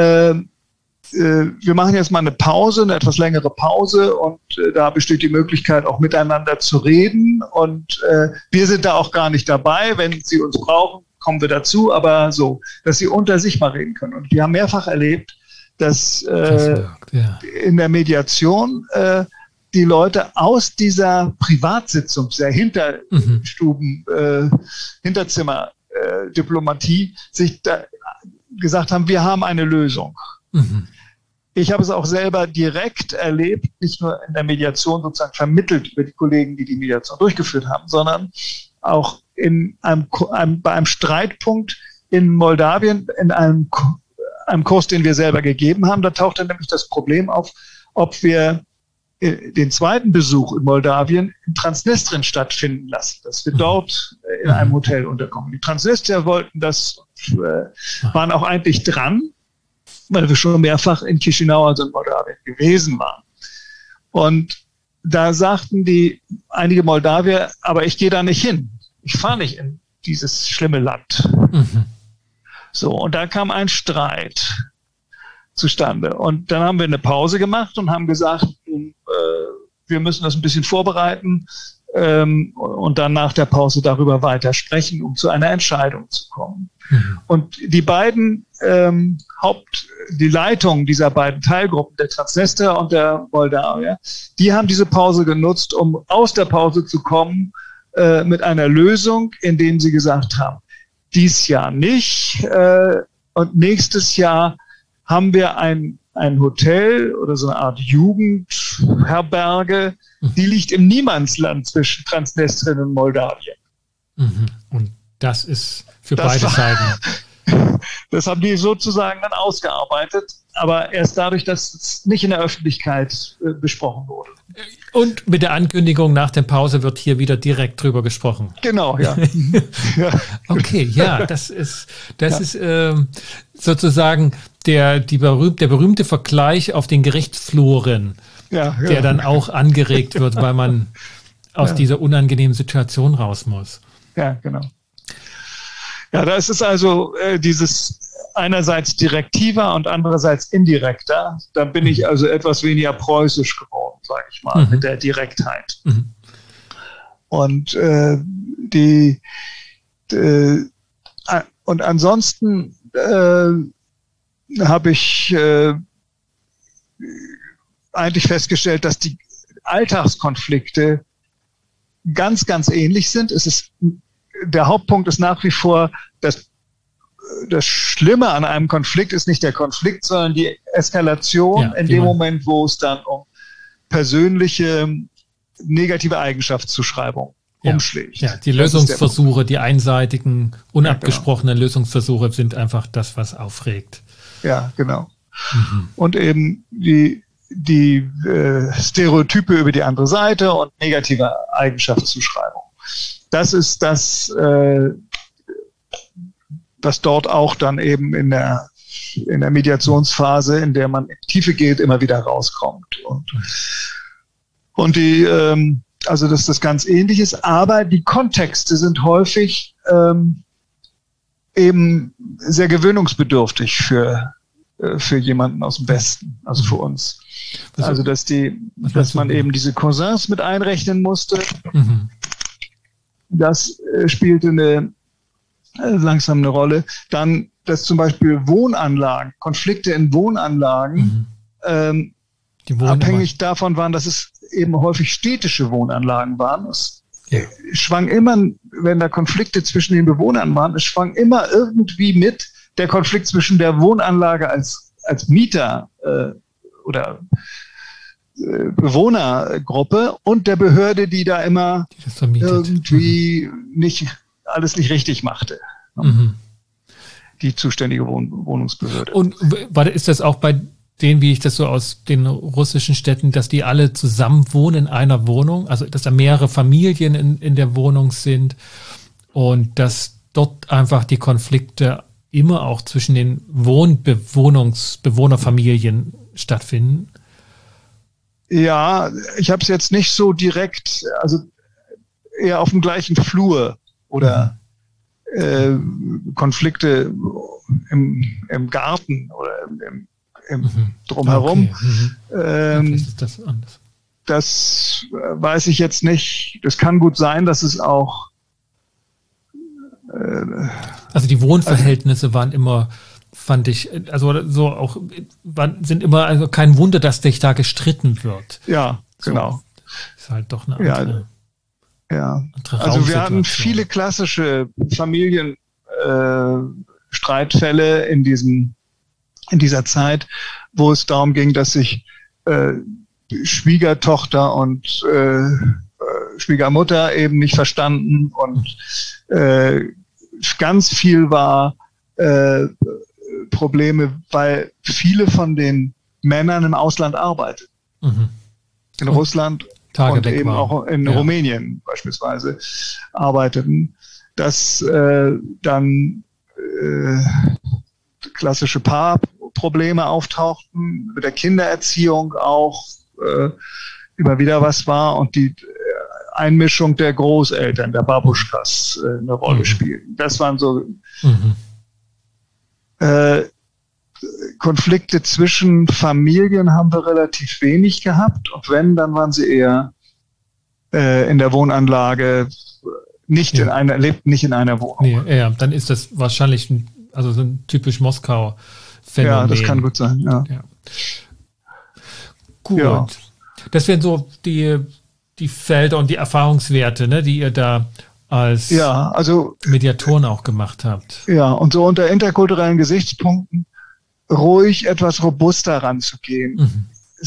Speaker 1: wir machen jetzt mal eine Pause, eine etwas längere Pause und da besteht die Möglichkeit, auch miteinander zu reden und wir sind da auch gar nicht dabei. Wenn Sie uns brauchen, kommen wir dazu, aber so, dass Sie unter sich mal reden können. Und wir haben mehrfach erlebt, dass in der Mediation die Leute aus dieser Privatsitzung, dieser Hinterzimmer-Diplomatie sich da gesagt haben, wir haben eine Lösung. Ich habe es auch selber direkt erlebt, nicht nur in der Mediation sozusagen vermittelt über die Kollegen, die die Mediation durchgeführt haben, sondern auch bei einem Streitpunkt in Moldawien, in einem Kurs, den wir selber gegeben haben. Da tauchte nämlich das Problem auf, ob wir den zweiten Besuch in Moldawien in Transnistrien stattfinden lassen, dass wir dort in einem Hotel unterkommen. Die Transnistrier wollten das, waren auch eigentlich dran, weil wir schon mehrfach in Chisinau, also in Moldawien, gewesen waren. Und da sagten einige Moldawier, aber ich gehe da nicht hin. Ich fahre nicht in dieses schlimme Land. So, und da kam ein Streit zustande. Und dann haben wir eine Pause gemacht und haben gesagt, wir müssen das ein bisschen vorbereiten und dann nach der Pause darüber weiter sprechen, um zu einer Entscheidung zu kommen. Und die beiden die Leitung dieser beiden Teilgruppen, der Transnistrier und der Moldawier, die haben diese Pause genutzt, um aus der Pause zu kommen mit einer Lösung, indem sie gesagt haben, dies Jahr nicht und nächstes Jahr haben wir ein Hotel oder so eine Art Jugendherberge, die liegt im Niemandsland zwischen Transnistrien und Moldawien.
Speaker 2: Und das ist für beide Seiten.
Speaker 1: Das haben die sozusagen dann ausgearbeitet, aber erst dadurch, dass es nicht in der Öffentlichkeit besprochen wurde.
Speaker 2: Und mit der Ankündigung, nach der Pause wird hier wieder direkt drüber gesprochen.
Speaker 1: Genau, ja.
Speaker 2: Ja. Okay, ja, das ist sozusagen der berühmte Vergleich auf den Gerichtsfluren, der dann auch angeregt wird, weil man aus dieser unangenehmen Situation raus muss.
Speaker 1: Ja, genau. Ja, da ist es also dieses einerseits direktiver und andererseits indirekter. Da bin ich also etwas weniger preußisch geworden, sage ich mal, mit der Direktheit. Und und ansonsten habe ich eigentlich festgestellt, dass die Alltagskonflikte ganz, ganz ähnlich sind. Der Hauptpunkt ist nach wie vor, dass das Schlimme an einem Konflikt ist nicht der Konflikt, sondern die Eskalation in dem Moment, wo es dann um persönliche negative Eigenschaftszuschreibung umschlägt.
Speaker 2: Ja, die Lösungsversuche, die einseitigen, unabgesprochenen Lösungsversuche sind einfach das, was aufregt.
Speaker 1: Ja, genau. Und eben die Stereotype über die andere Seite und negative Eigenschaftszuschreibung. Das ist das, was dort auch dann eben in der Mediationsphase, in der man in die Tiefe geht, immer wieder rauskommt. Und also dass das ganz ähnlich ist, aber die Kontexte sind häufig eben sehr gewöhnungsbedürftig für jemanden aus dem Westen, also für uns. Also dass man eben diese Cousins mit einrechnen musste. Das spielte langsam eine Rolle. Dann, dass zum Beispiel Konflikte in Wohnanlagen abhängig davon waren, dass es eben häufig städtische Wohnanlagen waren. Es schwang immer, wenn da Konflikte zwischen den Bewohnern waren, es schwang immer irgendwie mit der Konflikt zwischen der Wohnanlage als Mieter oder Bewohnergruppe und der Behörde, die da immer irgendwie alles nicht richtig machte. Die zuständige Wohnungsbehörde.
Speaker 2: Und ist das auch bei denen, wie ich das so aus den russischen Städten, dass die alle zusammen wohnen in einer Wohnung, also dass da mehrere Familien in der Wohnung sind und dass dort einfach die Konflikte immer auch zwischen den Bewohnerfamilien stattfinden?
Speaker 1: Ja, ich habe es jetzt nicht so direkt, also eher auf dem gleichen Flur oder Konflikte im Garten oder im Drumherum.
Speaker 2: Okay. Ist das anders?
Speaker 1: Das weiß ich jetzt nicht. Das kann gut sein, dass es auch
Speaker 2: also die Wohnverhältnisse waren immer, fand ich, also so auch sind immer, also kein Wunder, dass sich da gestritten wird.
Speaker 1: Ja, genau.
Speaker 2: Ist halt doch eine andere.
Speaker 1: Ja. Also wir hatten viele klassische Familienstreitfälle in dieser Zeit, wo es darum ging, dass sich Schwiegertochter und Schwiegermutter eben nicht verstanden und ganz viel war Probleme, weil viele von den Männern im Ausland arbeiten. In Russland und eben auch in Rumänien beispielsweise arbeiteten, dass dann klassische Paarprobleme auftauchten, mit der Kindererziehung auch immer wieder was war und die Einmischung der Großeltern, der Babuschkas, eine Rolle spielten. Das waren so Konflikte zwischen Familien haben wir relativ wenig gehabt und wenn, dann waren sie eher in der Wohnanlage, lebten nicht in einer Wohnung.
Speaker 2: Nee, dann ist das wahrscheinlich so ein typisch Moskau-Phänomen.
Speaker 1: Ja, das kann gut sein, ja.
Speaker 2: Gut. Ja. Das wären so die Felder und die Erfahrungswerte, ne, die ihr da als Mediatoren auch gemacht habt.
Speaker 1: Ja, und so unter interkulturellen Gesichtspunkten ruhig etwas robuster ranzugehen.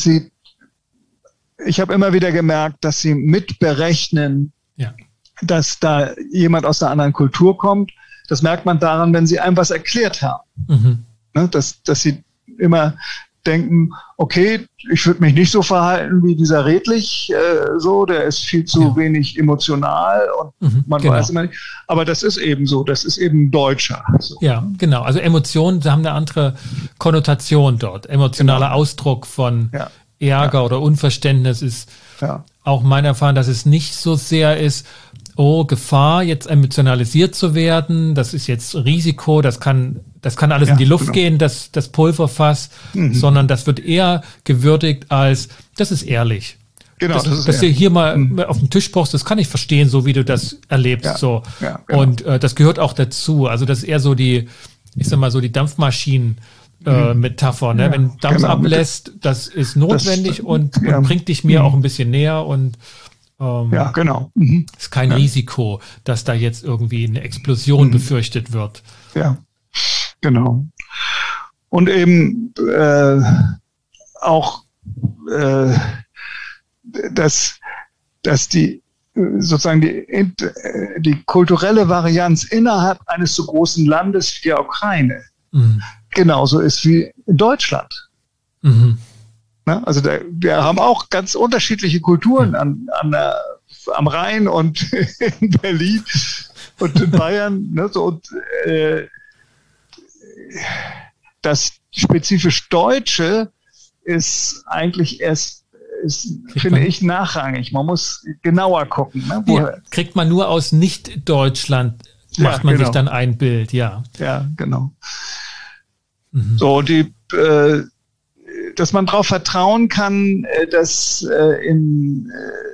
Speaker 1: Ich habe immer wieder gemerkt, dass sie mitberechnen, dass da jemand aus einer anderen Kultur kommt, Das merkt man daran, wenn sie einem was erklärt haben. Ne, dass sie immer denken, okay, ich würde mich nicht so verhalten wie dieser Redlich, der ist viel zu wenig emotional und man weiß immer nicht. Aber das ist eben so, das ist eben Deutscher. So.
Speaker 2: Ja, genau. Also Emotionen haben eine andere Konnotation dort. Emotionaler Ausdruck von Ärger oder Unverständnis ist auch meine Erfahrung, dass es nicht so sehr ist, Gefahr, jetzt emotionalisiert zu werden, das ist jetzt Risiko, das kann alles in die Luft gehen, das Pulverfass, sondern das wird eher gewürdigt als, das ist ehrlich.
Speaker 1: Genau,
Speaker 2: dass du hier mal auf den Tisch brauchst, das kann ich verstehen, so wie du das erlebst. So. Ja, genau. Und das gehört auch dazu. Also das ist eher so die Dampfmaschinen Metapher, ne? Wenn Dampf ablässt, das ist notwendig und bringt dich mir auch ein bisschen näher und
Speaker 1: genau.
Speaker 2: Ist kein Risiko, dass da jetzt irgendwie eine Explosion befürchtet wird.
Speaker 1: Ja, genau. Und eben auch, dass die sozusagen die kulturelle Varianz innerhalb eines so großen Landes wie der Ukraine genauso ist wie in Deutschland. Also wir haben auch ganz unterschiedliche Kulturen am Rhein und in Berlin und in Bayern. Ne? Das spezifisch Deutsche ist eigentlich finde ich, nachrangig. Man muss genauer gucken. Ne?
Speaker 2: Kriegt man nur aus Nicht-Deutschland, macht man sich dann ein Bild,
Speaker 1: Ja, genau. So, dass man darauf vertrauen kann, dass in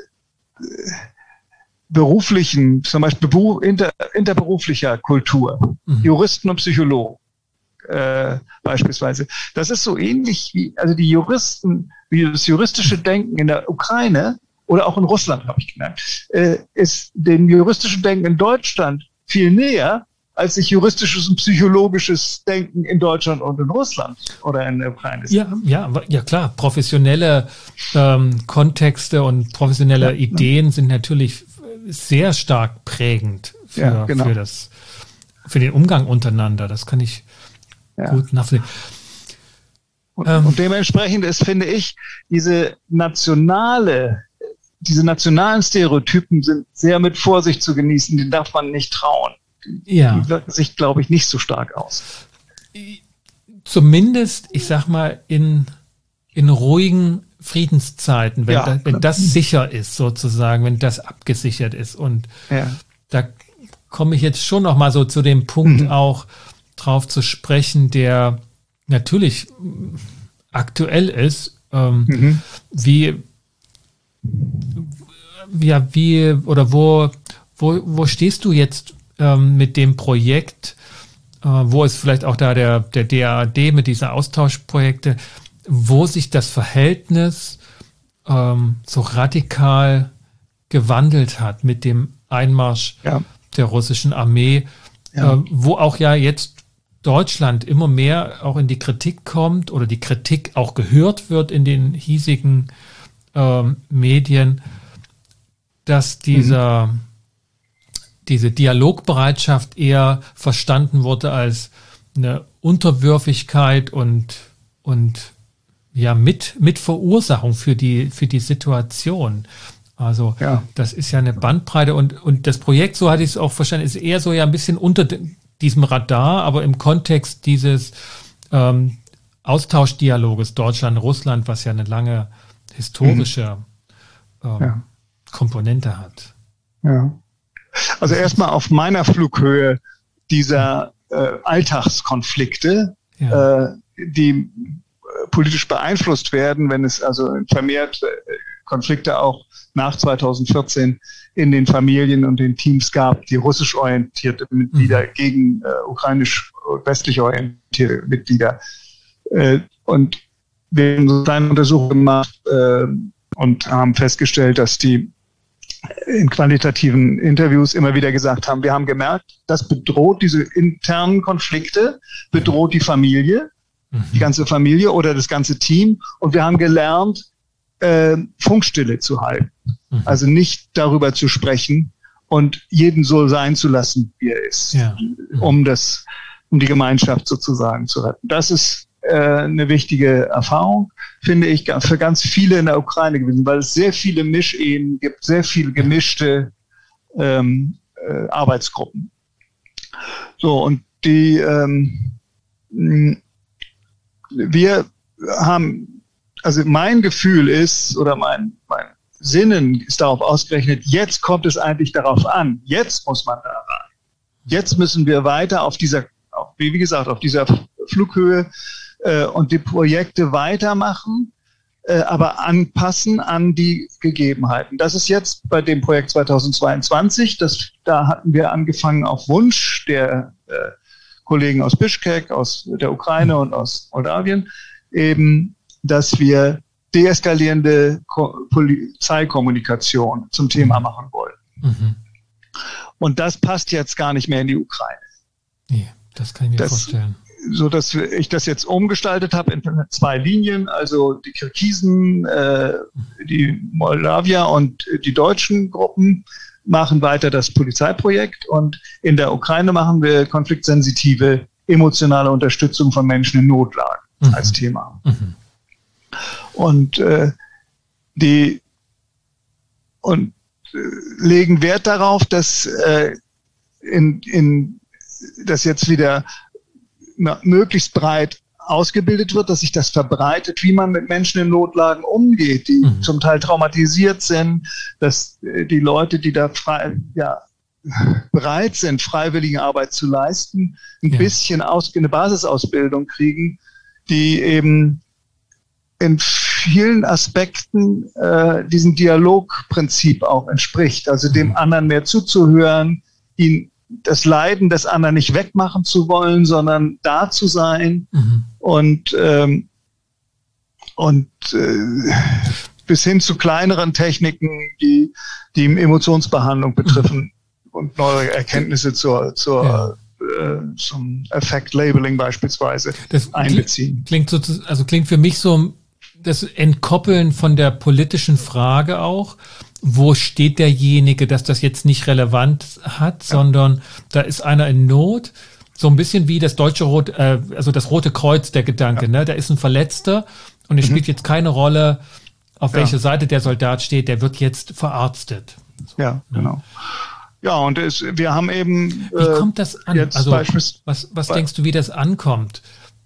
Speaker 1: beruflichen, zum Beispiel interberuflicher Kultur, Juristen und Psychologen beispielsweise, das ist so ähnlich wie das juristische Denken in der Ukraine oder auch in Russland, habe ich gemerkt, ist dem juristischen Denken in Deutschland viel näher als sich juristisches und psychologisches Denken in Deutschland und in Russland oder in der Ukraine.
Speaker 2: Ja, klar. Professionelle Kontexte und professionelle Ideen sind natürlich sehr stark prägend für den Umgang untereinander. Das kann ich gut nachvollziehen.
Speaker 1: Und dementsprechend ist, finde ich, diese nationalen Stereotypen sind sehr mit Vorsicht zu genießen. Den darf man nicht trauen. Die wirken sich, glaube ich, nicht so stark aus.
Speaker 2: Zumindest, ich sag mal, in ruhigen Friedenszeiten, wenn das sicher ist, sozusagen, wenn das abgesichert ist. Und da komme ich jetzt schon noch mal so zu dem Punkt auch drauf zu sprechen, der natürlich aktuell ist, wo stehst du jetzt mit dem Projekt, wo ist vielleicht auch da der DAAD mit diesen Austauschprojekte, wo sich das Verhältnis so radikal gewandelt hat mit dem Einmarsch der russischen Armee, wo auch jetzt Deutschland immer mehr auch in die Kritik kommt oder die Kritik auch gehört wird in den hiesigen Medien, dass diese Dialogbereitschaft eher verstanden wurde als eine Unterwürfigkeit und Mitverursachung für die Situation. Also das ist ja eine Bandbreite und das Projekt, so hatte ich es auch verstanden, ist eher so ein bisschen unter diesem Radar, aber im Kontext dieses Austauschdialoges Deutschland-Russland, was ja eine lange historische Komponente hat.
Speaker 1: Ja. Also erstmal auf meiner Flughöhe dieser Alltagskonflikte, die politisch beeinflusst werden, wenn es also vermehrt Konflikte auch nach 2014 in den Familien und den Teams gab, die russisch orientierte Mitglieder gegen ukrainisch-westlich orientierte Mitglieder. Und wir haben so eine Untersuchung gemacht und haben festgestellt, dass die in qualitativen Interviews immer wieder gesagt haben, wir haben gemerkt, das bedroht diese internen Konflikte, bedroht die Familie, die ganze Familie oder das ganze Team. Und wir haben gelernt, Funkstille zu halten. Also nicht darüber zu sprechen und jeden so sein zu lassen, wie er ist, um die Gemeinschaft sozusagen zu retten. Das ist eine wichtige Erfahrung, finde ich, für ganz viele in der Ukraine gewesen, weil es sehr viele Mischehen gibt, sehr viele gemischte Arbeitsgruppen. So, und wir haben, also mein Gefühl ist, oder mein Sinnen ist darauf ausgerechnet, jetzt kommt es eigentlich darauf an, jetzt muss man da rein. Jetzt müssen wir weiter auf dieser, wie gesagt, auf dieser Flughöhe und die Projekte weitermachen, aber anpassen an die Gegebenheiten. Das ist jetzt bei dem Projekt 2022, da hatten wir angefangen auf Wunsch der Kollegen aus Bischkek, aus der Ukraine und aus Moldawien, eben, dass wir deeskalierende Polizeikommunikation zum Thema machen wollen. Mhm. Und das passt jetzt gar nicht mehr in die Ukraine.
Speaker 2: Nee, das kann ich mir vorstellen.
Speaker 1: So dass ich das jetzt umgestaltet habe in 2 Linien, also die Kirgisen, die Moldawier und die deutschen Gruppen machen weiter das Polizeiprojekt, und in der Ukraine machen wir konfliktsensitive, emotionale Unterstützung von Menschen in Notlagen als Thema. Mhm. Und legen Wert darauf, dass das jetzt wieder möglichst breit ausgebildet wird, dass sich das verbreitet, wie man mit Menschen in Notlagen umgeht, die zum Teil traumatisiert sind, dass die Leute, die da bereit sind, freiwillige Arbeit zu leisten, ein bisschen eine Basisausbildung kriegen, die eben in vielen Aspekten diesem Dialogprinzip auch entspricht, also dem anderen mehr zuzuhören, ihn das Leiden des anderen nicht wegmachen zu wollen, sondern da zu sein und bis hin zu kleineren Techniken, die Emotionsbehandlung betreffen und neue Erkenntnisse zum Effekt-Labeling beispielsweise einbeziehen.
Speaker 2: Klingt für mich so das Entkoppeln von der politischen Frage auch. Wo steht derjenige, dass das jetzt nicht relevant hat, sondern da ist einer in Not, so ein bisschen wie das das Rote Kreuz, der Gedanke, ne? Da ist ein Verletzter und es spielt jetzt keine Rolle, auf welcher Seite der Soldat steht, der wird jetzt verarztet. So,
Speaker 1: ja, genau. Ja, und wir haben eben...
Speaker 2: Wie kommt das an? Also was denkst du, wie das ankommt?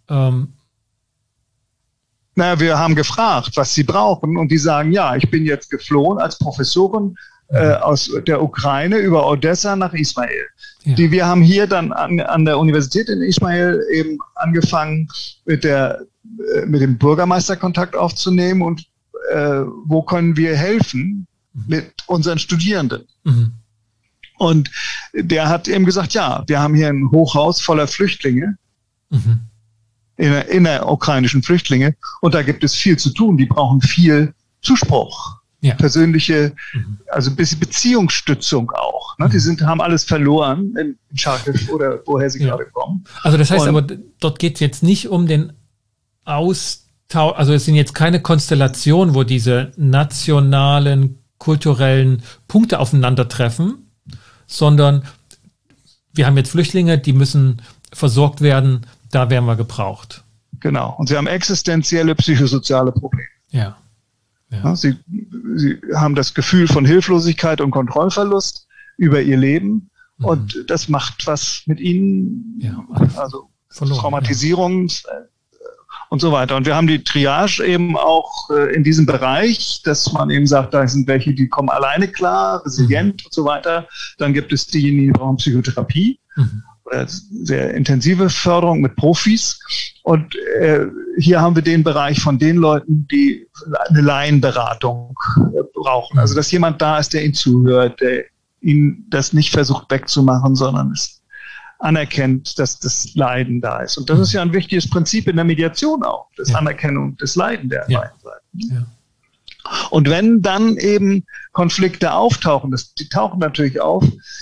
Speaker 1: Wir haben gefragt, was sie brauchen, und die sagen, ja, ich bin jetzt geflohen als Professorin aus der Ukraine über Odessa nach Ismail. Ja. Wir haben hier dann an der Universität in Ismail eben angefangen, mit dem Bürgermeister Kontakt aufzunehmen und wo können wir helfen mit unseren Studierenden. Mhm. Und der hat eben gesagt, ja, wir haben hier ein Hochhaus voller Flüchtlinge. Mhm. Innerukrainischen Flüchtlinge, und da gibt es viel zu tun. Die brauchen viel Zuspruch, persönliche, also ein bisschen Beziehungsstützung auch. Ne? Die haben alles verloren in Charkiw oder woher sie gerade kommen.
Speaker 2: Also das heißt aber, dort geht es jetzt nicht um den Austausch, also es sind jetzt keine Konstellationen, wo diese nationalen, kulturellen Punkte aufeinandertreffen, sondern wir haben jetzt Flüchtlinge, die müssen versorgt werden. Da werden wir gebraucht.
Speaker 1: Genau. Und sie haben existenzielle psychosoziale Probleme.
Speaker 2: Ja.
Speaker 1: Sie haben das Gefühl von Hilflosigkeit und Kontrollverlust über ihr Leben. Und das macht was mit ihnen. Ja, also verloren, Traumatisierung und so weiter. Und wir haben die Triage eben auch in diesem Bereich, dass man eben sagt, da sind welche, die kommen alleine klar, resilient und so weiter. Dann gibt es diejenigen, die brauchen Psychotherapie. Oder sehr intensive Förderung mit Profis. Und hier haben wir den Bereich von den Leuten, die eine Laienberatung brauchen. Also dass jemand da ist, der ihnen zuhört, der ihnen das nicht versucht wegzumachen, sondern es anerkennt, dass das Leiden da ist. Und das ist ja ein wichtiges Prinzip in der Mediation auch, das Anerkennung des Leiden der beiden Seiten. Ja. Und wenn dann eben Konflikte auftauchen, die tauchen natürlich auf,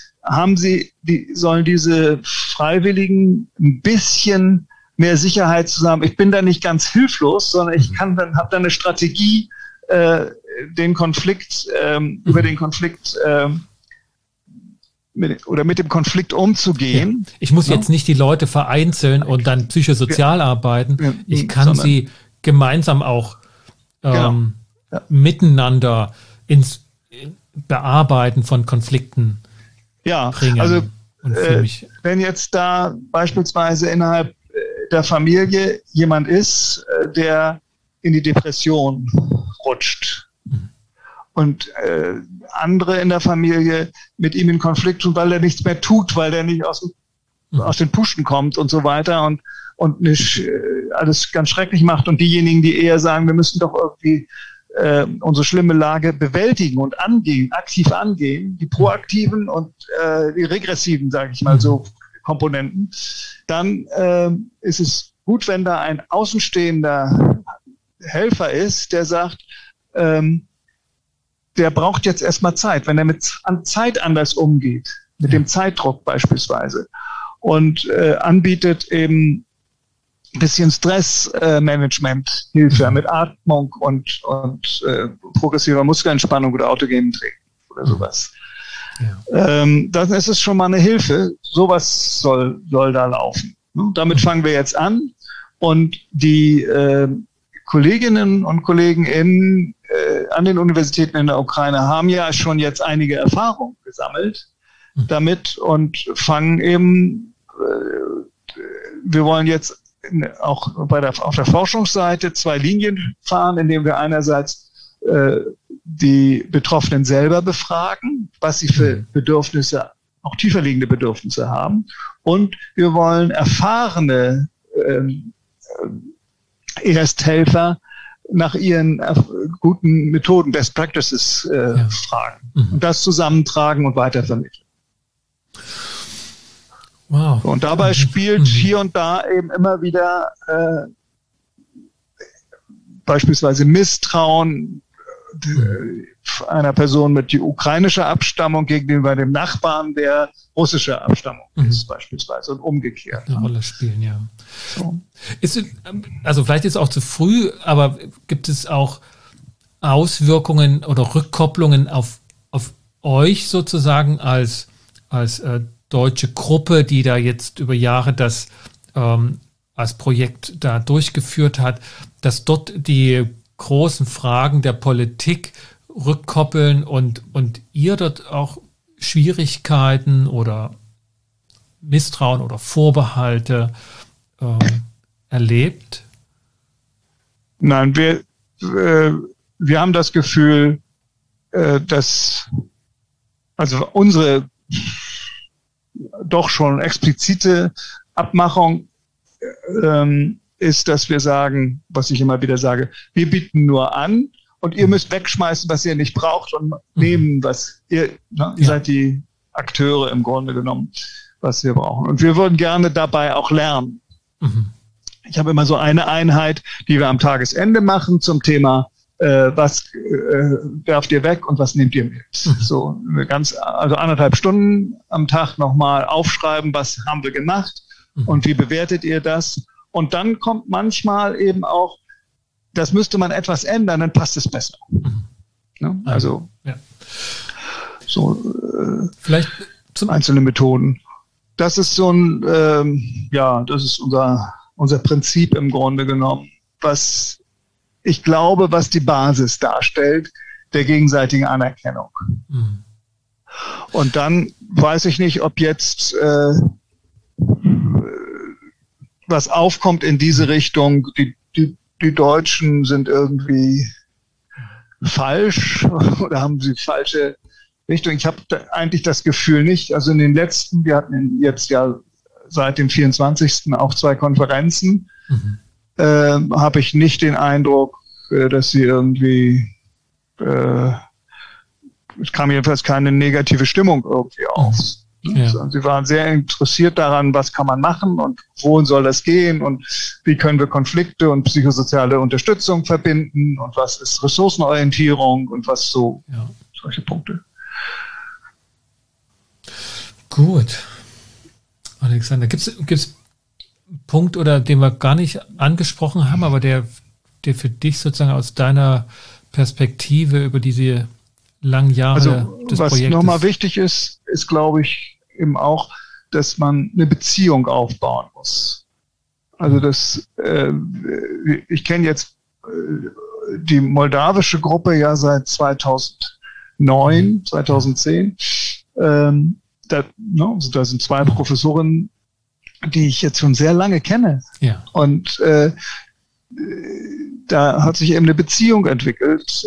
Speaker 1: sollen diese Freiwilligen ein bisschen mehr Sicherheit zu haben. Ich bin da nicht ganz hilflos, sondern ich habe dann eine Strategie, über den Konflikt mit dem Konflikt umzugehen.
Speaker 2: Ja. Ich muss jetzt nicht die Leute vereinzeln und dann psychosozial arbeiten. Ich kann sie gemeinsam auch miteinander ins Bearbeiten von Konflikten bringen.
Speaker 1: Also wenn jetzt da beispielsweise innerhalb der Familie jemand ist, der in die Depression rutscht und andere in der Familie mit ihm in Konflikt tun, weil er nichts mehr tut, weil er nicht aus den Puschen kommt und so weiter und nicht alles ganz schrecklich macht, und diejenigen, die eher sagen, wir müssen doch irgendwie unsere schlimme Lage bewältigen und aktiv angehen, die proaktiven und die regressiven, sage ich mal so, Komponenten, dann ist es gut, wenn da ein außenstehender Helfer ist, der sagt, der braucht jetzt erstmal Zeit, wenn er mit Zeit anders umgeht, mit dem Zeitdruck beispielsweise, und anbietet eben ein bisschen Stressmanagement, Hilfe mit Atmung und progressiver Muskelentspannung oder autogenem Training oder sowas. Ja. Dann ist es schon mal eine Hilfe. Sowas soll da laufen. Damit fangen wir jetzt an, und die Kolleginnen und Kollegen an den Universitäten in der Ukraine haben ja schon jetzt einige Erfahrungen gesammelt damit und fangen eben, wir wollen jetzt auch auf der Forschungsseite 2 Linien fahren, indem wir einerseits die Betroffenen selber befragen, was sie für Bedürfnisse, auch tiefer liegende Bedürfnisse haben, und wir wollen erfahrene Ersthelfer nach ihren guten Methoden, Best Practices fragen und das zusammentragen und weitervermitteln.
Speaker 2: Wow.
Speaker 1: Und dabei spielt hier und da eben immer wieder beispielsweise Misstrauen einer Person mit ukrainischer Abstammung gegenüber dem Nachbarn, der russischer Abstammung ist, beispielsweise, und umgekehrt.
Speaker 2: Eine Rolle spielen, ja. So. Also vielleicht ist es auch zu früh, aber gibt es auch Auswirkungen oder Rückkopplungen auf euch sozusagen als deutsche Gruppe, die da jetzt über Jahre das als Projekt da durchgeführt hat, dass dort die großen Fragen der Politik rückkoppeln und ihr dort auch Schwierigkeiten oder Misstrauen oder Vorbehalte erlebt?
Speaker 1: Nein, wir haben das Gefühl, dass also unsere doch schon explizite Abmachung ist, dass wir sagen, was ich immer wieder sage, wir bieten nur an und ihr müsst wegschmeißen, was ihr nicht braucht, und nehmen, was ihr seid die Akteure im Grunde genommen, was wir brauchen. Und wir würden gerne dabei auch lernen. Ich habe immer so eine Einheit, die wir am Tagesende machen zum Thema, was werft ihr weg und was nehmt ihr mit? So also 1,5 Stunden am Tag nochmal aufschreiben, was haben wir gemacht und wie bewertet ihr das? Und dann kommt manchmal eben auch, das müsste man etwas ändern, dann passt es besser. Ne? Also so vielleicht einzelne Methoden. Das ist so ein, das ist unser Prinzip im Grunde genommen, was ich glaube, was die Basis darstellt der gegenseitigen Anerkennung. Und dann weiß ich nicht, ob jetzt was aufkommt in diese Richtung, die Deutschen sind irgendwie falsch oder haben sie falsche Richtung. Ich habe eigentlich das Gefühl nicht. Also wir hatten jetzt ja seit dem 24. auch 2 Konferenzen, habe ich nicht den Eindruck, dass sie irgendwie, es kam jedenfalls keine negative Stimmung irgendwie auf. Ja. Sie waren sehr interessiert daran, was kann man machen und wohin soll das gehen und wie können wir Konflikte und psychosoziale Unterstützung verbinden und was ist Ressourcenorientierung und was solche Punkte.
Speaker 2: Gut. Alexander, gibt's einen Punkt, oder den wir gar nicht angesprochen haben, aber der für dich sozusagen aus deiner Perspektive über diese langen Jahre des
Speaker 1: was
Speaker 2: Projektes.
Speaker 1: nochmal wichtig ist, glaube ich, eben auch, dass man eine Beziehung aufbauen muss. Also ich kenne jetzt die moldawische Gruppe ja seit 2009, 2010. Da sind 2 Professorinnen, die ich jetzt schon sehr lange kenne.
Speaker 2: Ja.
Speaker 1: Und da hat sich eben eine Beziehung entwickelt.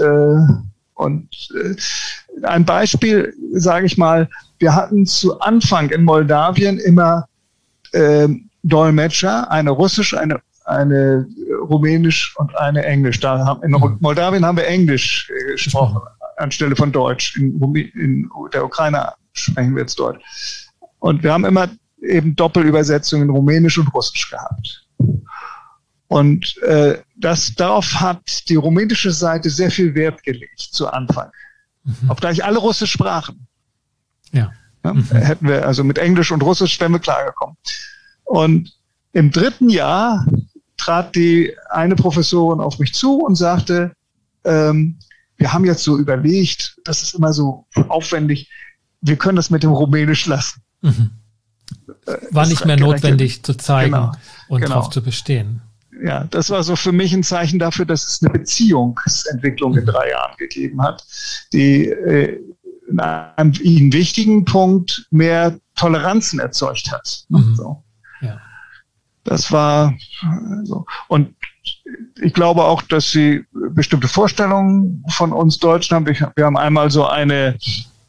Speaker 1: Ein Beispiel, sage ich mal, wir hatten zu Anfang in Moldawien immer Dolmetscher, eine Russisch, eine Rumänisch und eine Englisch. In Moldawien haben wir Englisch gesprochen, anstelle von Deutsch. In der Ukraine sprechen wir jetzt Deutsch. Und wir haben immer eben Doppelübersetzungen in Rumänisch und Russisch gehabt. Und darauf hat die rumänische Seite sehr viel Wert gelegt zu Anfang. Obgleich alle Russisch sprachen.
Speaker 2: Ja.
Speaker 1: Hätten wir, also mit Englisch und Russisch wären wir klargekommen. Und im 3. Jahr trat die eine Professorin auf mich zu und sagte, wir haben jetzt so überlegt, das ist immer so aufwendig, wir können das mit dem Rumänisch lassen.
Speaker 2: War nicht mehr notwendig zu zeigen und darauf zu bestehen.
Speaker 1: Ja, das war so für mich ein Zeichen dafür, dass es eine Beziehungsentwicklung in 3 Jahren gegeben hat, die in einem ihnen wichtigen Punkt mehr Toleranzen erzeugt hat. So.
Speaker 2: Ja.
Speaker 1: Das war so. Und ich glaube auch, dass sie bestimmte Vorstellungen von uns Deutschen haben. Wir haben einmal so eine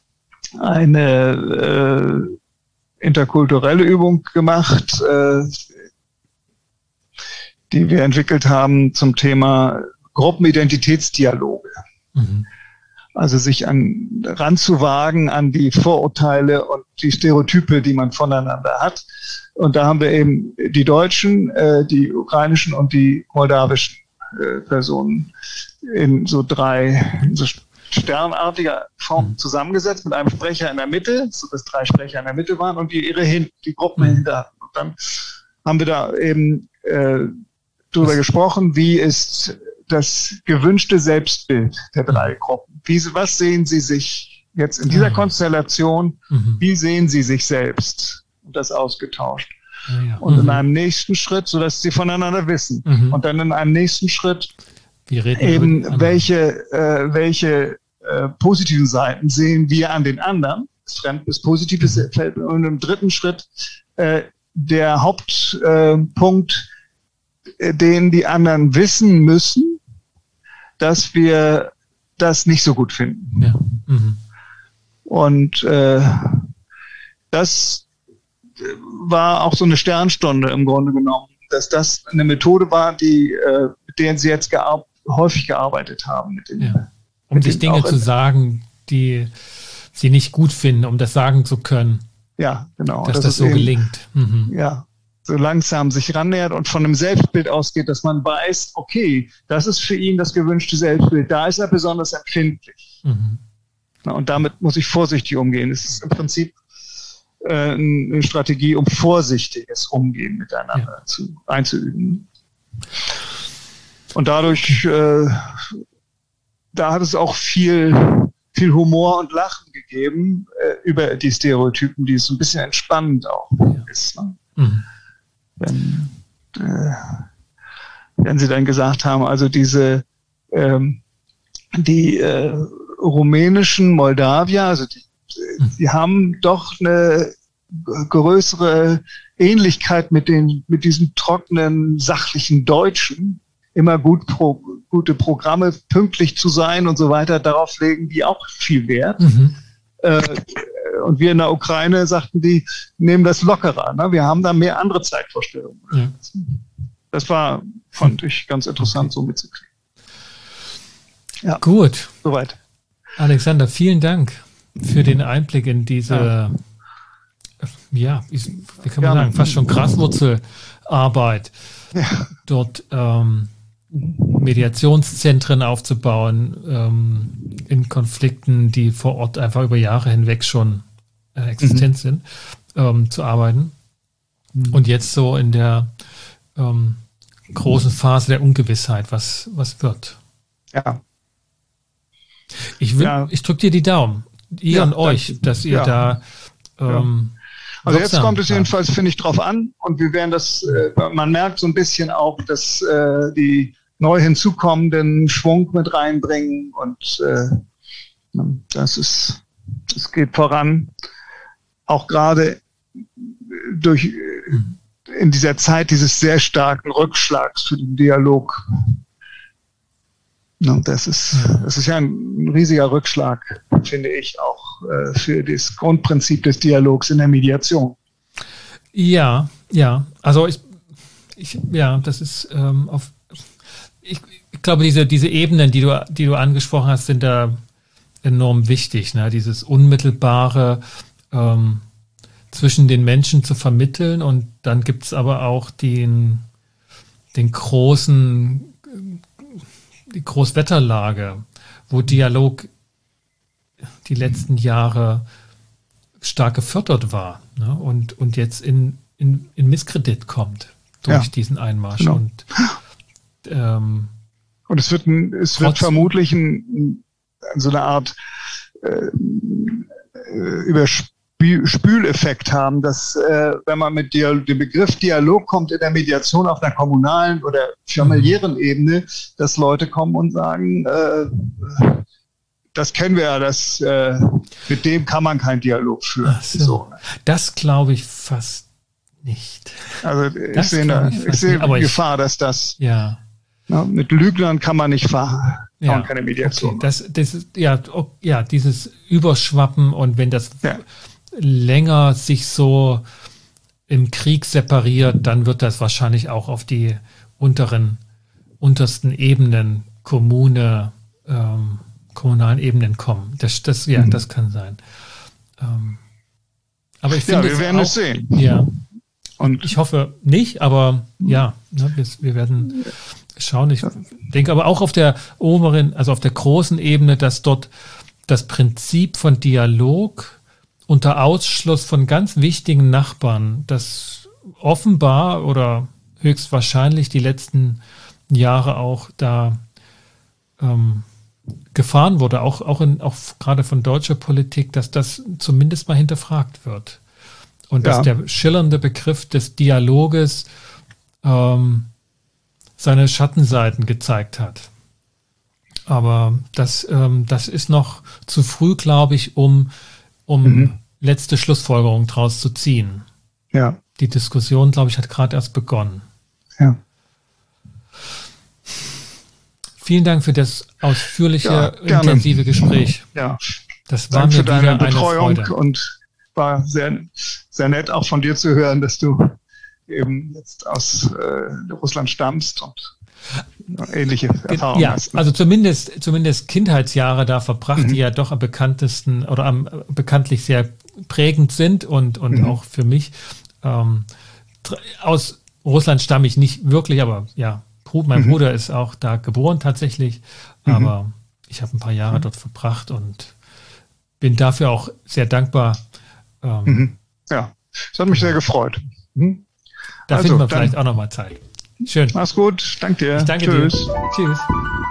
Speaker 1: interkulturelle Übung gemacht, die wir entwickelt haben zum Thema Gruppenidentitätsdialoge. Also sich ranzuwagen an die Vorurteile und die Stereotype, die man voneinander hat. Und da haben wir eben die deutschen, die ukrainischen und die moldawischen Personen in so 3 sternartiger Form zusammengesetzt mit einem Sprecher in der Mitte, so dass 3 Sprecher in der Mitte waren und die Gruppen hinter hatten. Und dann haben wir da eben darüber gesprochen, wie ist das gewünschte Selbstbild der 3 Gruppen. Was sehen Sie sich jetzt in dieser Konstellation, wie sehen Sie sich selbst? Und das ausgetauscht. Und in einem nächsten Schritt, sodass Sie voneinander wissen. Und dann in einem nächsten Schritt eben, welche positiven Seiten sehen wir an den anderen, das Fremd- Positives Feld. Und im 3. Schritt der Hauptpunkt, den die anderen wissen müssen, dass wir das nicht so gut finden.
Speaker 2: Ja.
Speaker 1: Und das war auch so eine Sternstunde im Grunde genommen, dass das eine Methode war, mit der sie jetzt häufig gearbeitet haben.
Speaker 2: Um sich Dinge zu sagen, die sie nicht gut finden, um das sagen zu können.
Speaker 1: Ja, genau.
Speaker 2: Dass das so eben gelingt.
Speaker 1: Ja, so langsam sich rannähert und von einem Selbstbild ausgeht, dass man weiß, okay, das ist für ihn das gewünschte Selbstbild, da ist er besonders empfindlich. Und damit muss ich vorsichtig umgehen. Es ist im Prinzip eine Strategie, um vorsichtiges Umgehen miteinander einzuüben. Und dadurch, da hat es auch viel Humor und Lachen gegeben über die Stereotypen, die so ein bisschen entspannend auch ist. Ne? Wenn Sie dann gesagt haben, also die rumänischen Moldawier, also die haben doch eine größere Ähnlichkeit mit diesen trockenen, sachlichen Deutschen, immer gute Programme, pünktlich zu sein und so weiter, darauf legen die auch viel Wert. Und wir in der Ukraine sagten die, nehmen das lockerer. Ne? Wir haben da mehr andere Zeitvorstellungen. Ja. Das fand ich ganz interessant, so mitzukriegen.
Speaker 2: Ja. Gut.
Speaker 1: Soweit.
Speaker 2: Alexander, vielen Dank für den Einblick in diese, wie kann man sagen, fast schon Graswurzelarbeit. Ja. Dort Mediationszentren aufzubauen, in Konflikten, die vor Ort einfach über Jahre hinweg schon existent sind, zu arbeiten. Und jetzt so in der großen Phase der Ungewissheit, was wird.
Speaker 1: Ja.
Speaker 2: Ich drücke dir die Daumen, ihr und euch, dass ihr da
Speaker 1: also jetzt kommt es jedenfalls, finde ich, drauf an, und wir werden das, man merkt so ein bisschen auch, dass die neu hinzukommenden Schwung mit reinbringen, und es geht voran, auch gerade in dieser Zeit dieses sehr starken Rückschlags für den Dialog. Das ist ja ein riesiger Rückschlag, finde ich, auch für das Grundprinzip des Dialogs in der Mediation.
Speaker 2: Ja, also das ist ich glaube, diese Ebenen, die du angesprochen hast, sind da enorm wichtig, ne? Dieses Unmittelbare zwischen den Menschen zu vermitteln, und dann gibt es aber auch die Großwetterlage, wo Dialog die letzten Jahre stark gefördert war, ne? und jetzt in Misskredit kommt durch diesen Einmarsch.
Speaker 1: Genau. Und es wird vermutlich so eine Art Spüleffekt haben, dass wenn man mit dem Begriff Dialog kommt in der Mediation auf einer kommunalen oder familiären Ebene, dass Leute kommen und sagen, das kennen wir ja, mit dem kann man keinen Dialog führen. So.
Speaker 2: Das glaube ich fast nicht.
Speaker 1: Also ich sehe die Gefahr, dass das mit Lügnern kann man nicht keine Mediation.
Speaker 2: Okay. Das ist dieses Überschwappen, und wenn das länger sich so im Krieg separiert, dann wird das wahrscheinlich auch auf die untersten Ebenen, kommunalen Ebenen kommen. Das kann sein. Aber ich finde,
Speaker 1: wir werden es sehen.
Speaker 2: Ja. Und ich hoffe nicht, aber wir werden schauen. Ich denke aber auch auf der auf der großen Ebene, dass dort das Prinzip von Dialog unter Ausschluss von ganz wichtigen Nachbarn, das offenbar oder höchstwahrscheinlich die letzten Jahre auch da gefahren wurde, auch gerade von deutscher Politik, dass das zumindest mal hinterfragt wird. Und dass der schillernde Begriff des Dialoges seine Schattenseiten gezeigt hat. Aber das ist noch zu früh, glaube ich, um letzte Schlussfolgerungen draus zu ziehen.
Speaker 1: Ja.
Speaker 2: Die Diskussion, glaube ich, hat gerade erst begonnen.
Speaker 1: Ja.
Speaker 2: Vielen Dank für das ausführliche, intensive Gespräch.
Speaker 1: Ja.
Speaker 2: Das war mir wieder eine Freude.
Speaker 1: Und war sehr, sehr nett auch von dir zu hören, dass du eben jetzt aus Russland stammst und ähnliche Erfahrungen hast.
Speaker 2: Also zumindest Kindheitsjahre da verbracht, die ja doch am bekanntesten oder bekanntlich sehr prägend sind und auch für mich. Aus Russland stamme ich nicht wirklich, aber mein Bruder ist auch da geboren tatsächlich, aber ich habe ein paar Jahre dort verbracht und bin dafür auch sehr dankbar.
Speaker 1: Ja, das hat mich sehr gefreut.
Speaker 2: Da finden wir vielleicht auch nochmal Zeit. Schön.
Speaker 1: Mach's gut. Danke dir.
Speaker 2: Ich danke dir. Tschüss.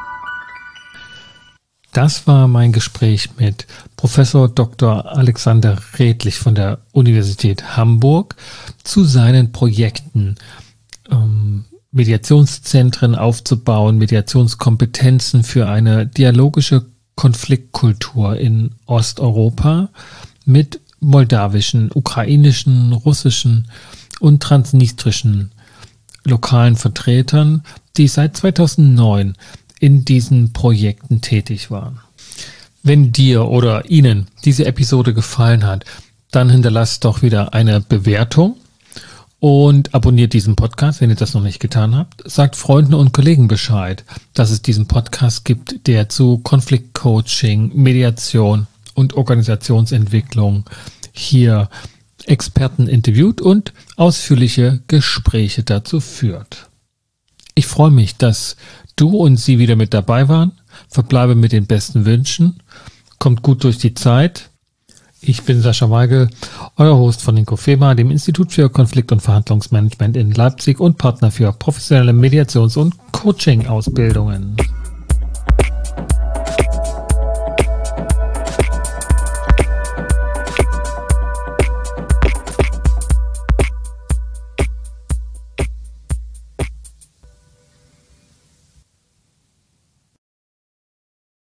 Speaker 2: Das war mein Gespräch mit Professor Dr. Alexander Redlich von der Universität Hamburg zu seinen Projekten, Mediationszentren aufzubauen, Mediationskompetenzen für eine dialogische Konfliktkultur in Osteuropa mit moldawischen, ukrainischen, russischen und transnistrischen lokalen Vertretern, die seit 2009 in diesen Projekten tätig waren. Wenn dir oder Ihnen diese Episode gefallen hat, dann hinterlasst doch wieder eine Bewertung und abonniert diesen Podcast, wenn ihr das noch nicht getan habt. Sagt Freunden und Kollegen Bescheid, dass es diesen Podcast gibt, der zu Konfliktcoaching, Mediation und Organisationsentwicklung hier Experten interviewt und ausführliche Gespräche dazu führt. Ich freue mich, dass du und sie wieder mit dabei waren. Verbleibe mit den besten Wünschen. Kommt gut durch die Zeit. Ich bin Sascha Weigel, euer Host von Inkofema, dem Institut für Konflikt- und Verhandlungsmanagement in Leipzig und Partner für professionelle Mediations- und Coaching-Ausbildungen.